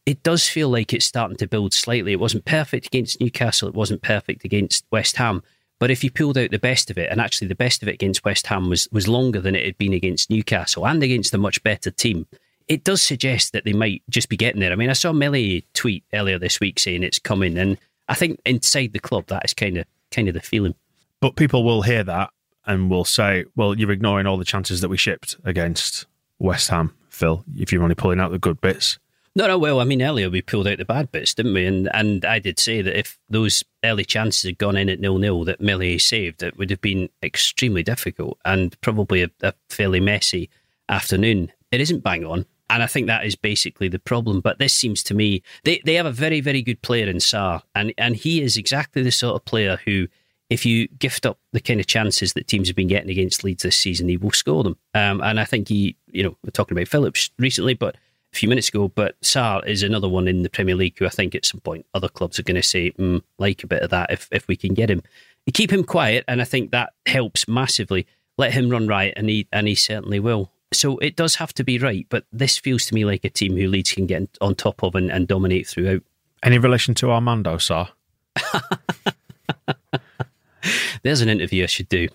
it does feel like it's starting to build slightly. It wasn't perfect against Newcastle. It wasn't perfect against West Ham. But if you pulled out the best of it, and actually the best of it against West Ham was, was longer than it had been against Newcastle and against a much better team, it does suggest that they might just be getting there. I mean, I saw Millie tweet earlier this week saying it's coming, and I think inside the club that is kind of kind of the feeling.
But people will hear that and will say, well, you're ignoring all the chances that we shipped against West Ham, Phil, if you're only pulling out the good bits.
No, no, well, I mean, earlier we pulled out the bad bits, didn't we? And and I did say that if those early chances had gone in at nil-nil that Millie saved, it would have been extremely difficult and probably a, a fairly messy afternoon. It isn't bang on, and I think that is basically the problem. But this seems to me, they, they have a very, very good player in Sarr, and, and he is exactly the sort of player who, if you gift up the kind of chances that teams have been getting against Leeds this season, he will score them. Um, and I think he, you know, we're talking about Phillips recently, but a few minutes ago, but Sarr is another one in the Premier League who I think at some point other clubs are going to say, mm, like a bit of that if, if we can get him. You keep him quiet, and I think that helps massively. Let him run right, and he and he certainly will. So it does have to be right, but this feels to me like a team who Leeds can get on top of and, and dominate throughout.
Any relation to Armando Sarr?
There's an interview I should do.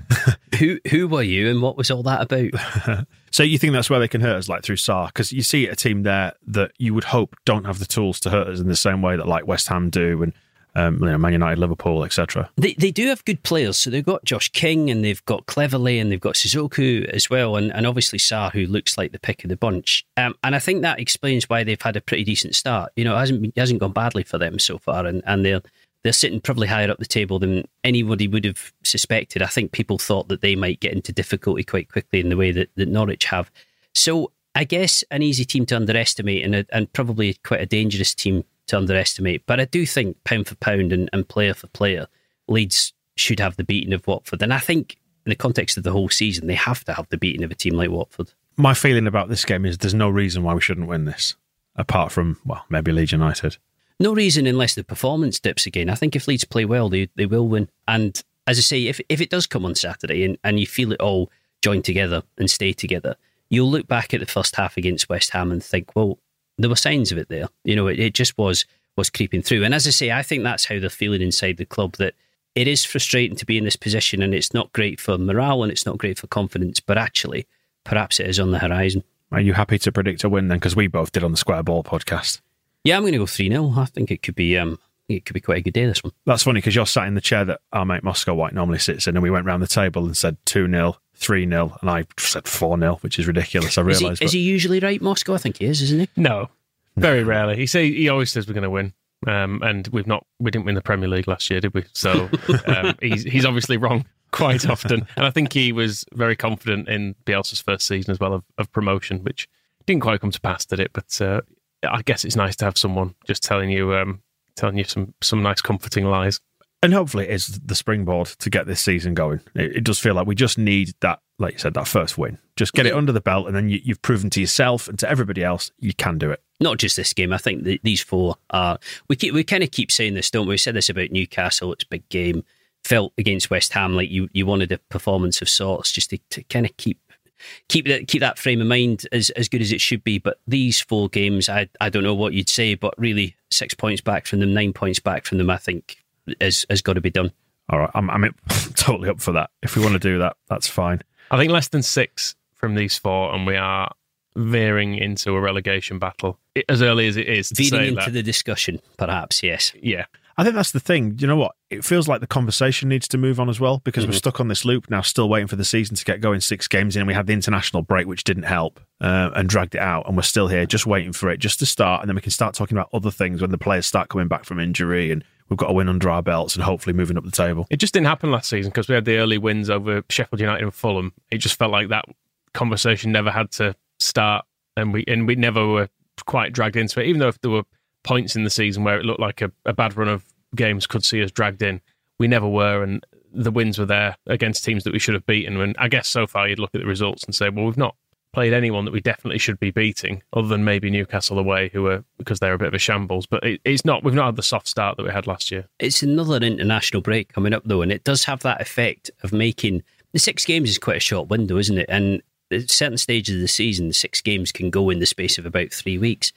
who who were you and what was all that about?
So you think that's where they can hurt us, like through Sarr? Because you see a team there that you would hope don't have the tools to hurt us in the same way that like West Ham do and um, you know, Man United, Liverpool, et cetera.
They they do have good players. So they've got Josh King and they've got Cleverley and they've got Sissoko as well, and, and obviously Sarr, who looks like the pick of the bunch. Um, and I think that explains why they've had a pretty decent start. You know, it hasn't, it hasn't gone badly for them so far, and, and they're They're sitting probably higher up the table than anybody would have suspected. I think people thought that they might get into difficulty quite quickly in the way that, that Norwich have. So I guess an easy team to underestimate and, a, and probably quite a dangerous team to underestimate. But I do think pound for pound and, and player for player, Leeds should have the beating of Watford. And I think in the context of the whole season, they have to have the beating of a team like Watford.
My feeling about this game is there's no reason why we shouldn't win this, apart from, well, maybe Leeds United.
No reason unless the performance dips again. I think if Leeds play well, they they will win. And as I say, if if it does come on Saturday and, and you feel it all join together and stay together, you'll look back at the first half against West Ham and think, well, there were signs of it there. You know, it, it just was was creeping through. And as I say, I think that's how they're feeling inside the club, that it is frustrating to be in this position and it's not great for morale and it's not great for confidence, but actually, perhaps it is on the horizon.
Are you happy to predict a win then? Because we both did on the Square Ball podcast.
Yeah, I'm going to go three-nil. I think it could be um, it could be quite a good day, this one.
That's funny because you're sat in the chair that our mate Moscow White normally sits in, and we went round the table and said two-nil, three-nil, and I said four-nil, which is ridiculous, I realise.
Is, he, is he usually right, Moscow? I think he is, isn't he?
No, very rarely. He say he always says we're going to win, um, and we've not. We didn't win the Premier League last year, did we? So um, he's he's obviously wrong quite often, and I think he was very confident in Bielsa's first season as well of, of promotion, which didn't quite come to pass, did it? But uh, I guess it's nice to have someone just telling you, um, telling you some some nice comforting lies.
And hopefully it is the springboard to get this season going. It, it does feel like we just need that, like you said, that first win. Just get it under the belt, and then you, you've proven to yourself and to everybody else you can do it.
Not just this game. I think the, these four are. We keep, we kind of keep saying this, don't we? We said this about Newcastle. It's a big game. Felt against West Ham like you you wanted a performance of sorts, just to, to kind of keep. Keep that keep that frame of mind as, as good as it should be. But these four games, I I don't know what you'd say, but really six points back from them, nine points back from them, I think is has got to be done.
All right, I'm I'm totally up for that. If we want to do that, that's fine.
I think less than six from these four, and we are veering into a relegation battle as early as it is. To
veering
say
into
that.
the discussion, perhaps. Yes.
Yeah.
I think that's the thing. You know what? It feels like the conversation needs to move on as well, because mm-hmm. we're stuck on this loop now, still waiting for the season to get going. Six games in, and we had the international break, which didn't help uh, and dragged it out. And we're still here, just waiting for it just to start. And then we can start talking about other things when the players start coming back from injury and we've got a win under our belts and hopefully moving up the table.
It just didn't happen last season because we had the early wins over Sheffield United and Fulham. It just felt like that conversation never had to start, and we and we never were quite dragged into it, even though if there were points in the season where it looked like a, a bad run of games could see us dragged in. We never were, and the wins were there against teams that we should have beaten. And I guess so far you'd look at the results and say, well, we've not played anyone that we definitely should be beating, other than maybe Newcastle away, who are because they're a bit of a shambles. But it, it's not. We've not had the soft start that we had last year.
It's another international break coming up though, and it does have that effect of making the six games is quite a short window, isn't it? And at certain stages of the season, the six games can go in the space of about three weeks.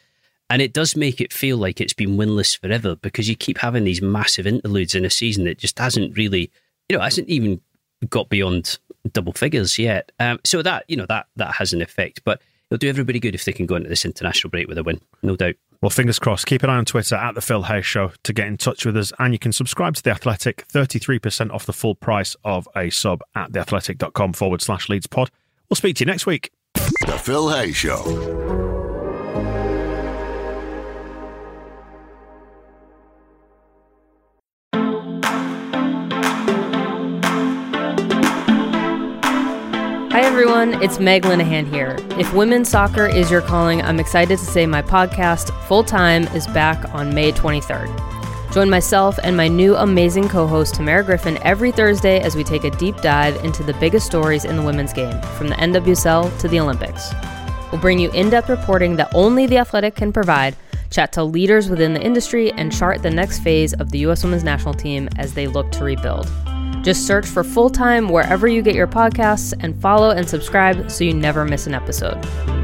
And it does make it feel like it's been winless forever because you keep having these massive interludes in a season that just hasn't really, you know, hasn't even got beyond double figures yet. Um, so that, you know, that that has an effect. But it'll do everybody good if they can go into this international break with a win, no doubt.
Well, fingers crossed. Keep an eye on Twitter at The Phil Hay Show to get in touch with us. And you can subscribe to The Athletic, thirty-three percent off the full price of a sub at theathletic.com forward slash Leeds pod. We'll speak to you next week.
The Phil Hay Show.
Hi everyone, it's Meg Linehan here. If women's soccer is your calling, I'm excited to say my podcast, Full Time, is back on May twenty-third. Join myself and my new amazing co-host, Tamara Griffin, every Thursday as we take a deep dive into the biggest stories in the women's game, from the N W S L to the Olympics. We'll bring you in-depth reporting that only The Athletic can provide, chat to leaders within the industry, and chart the next phase of the U S women's national team as they look to rebuild. Just search for Full Time wherever you get your podcasts and follow and subscribe so you never miss an episode.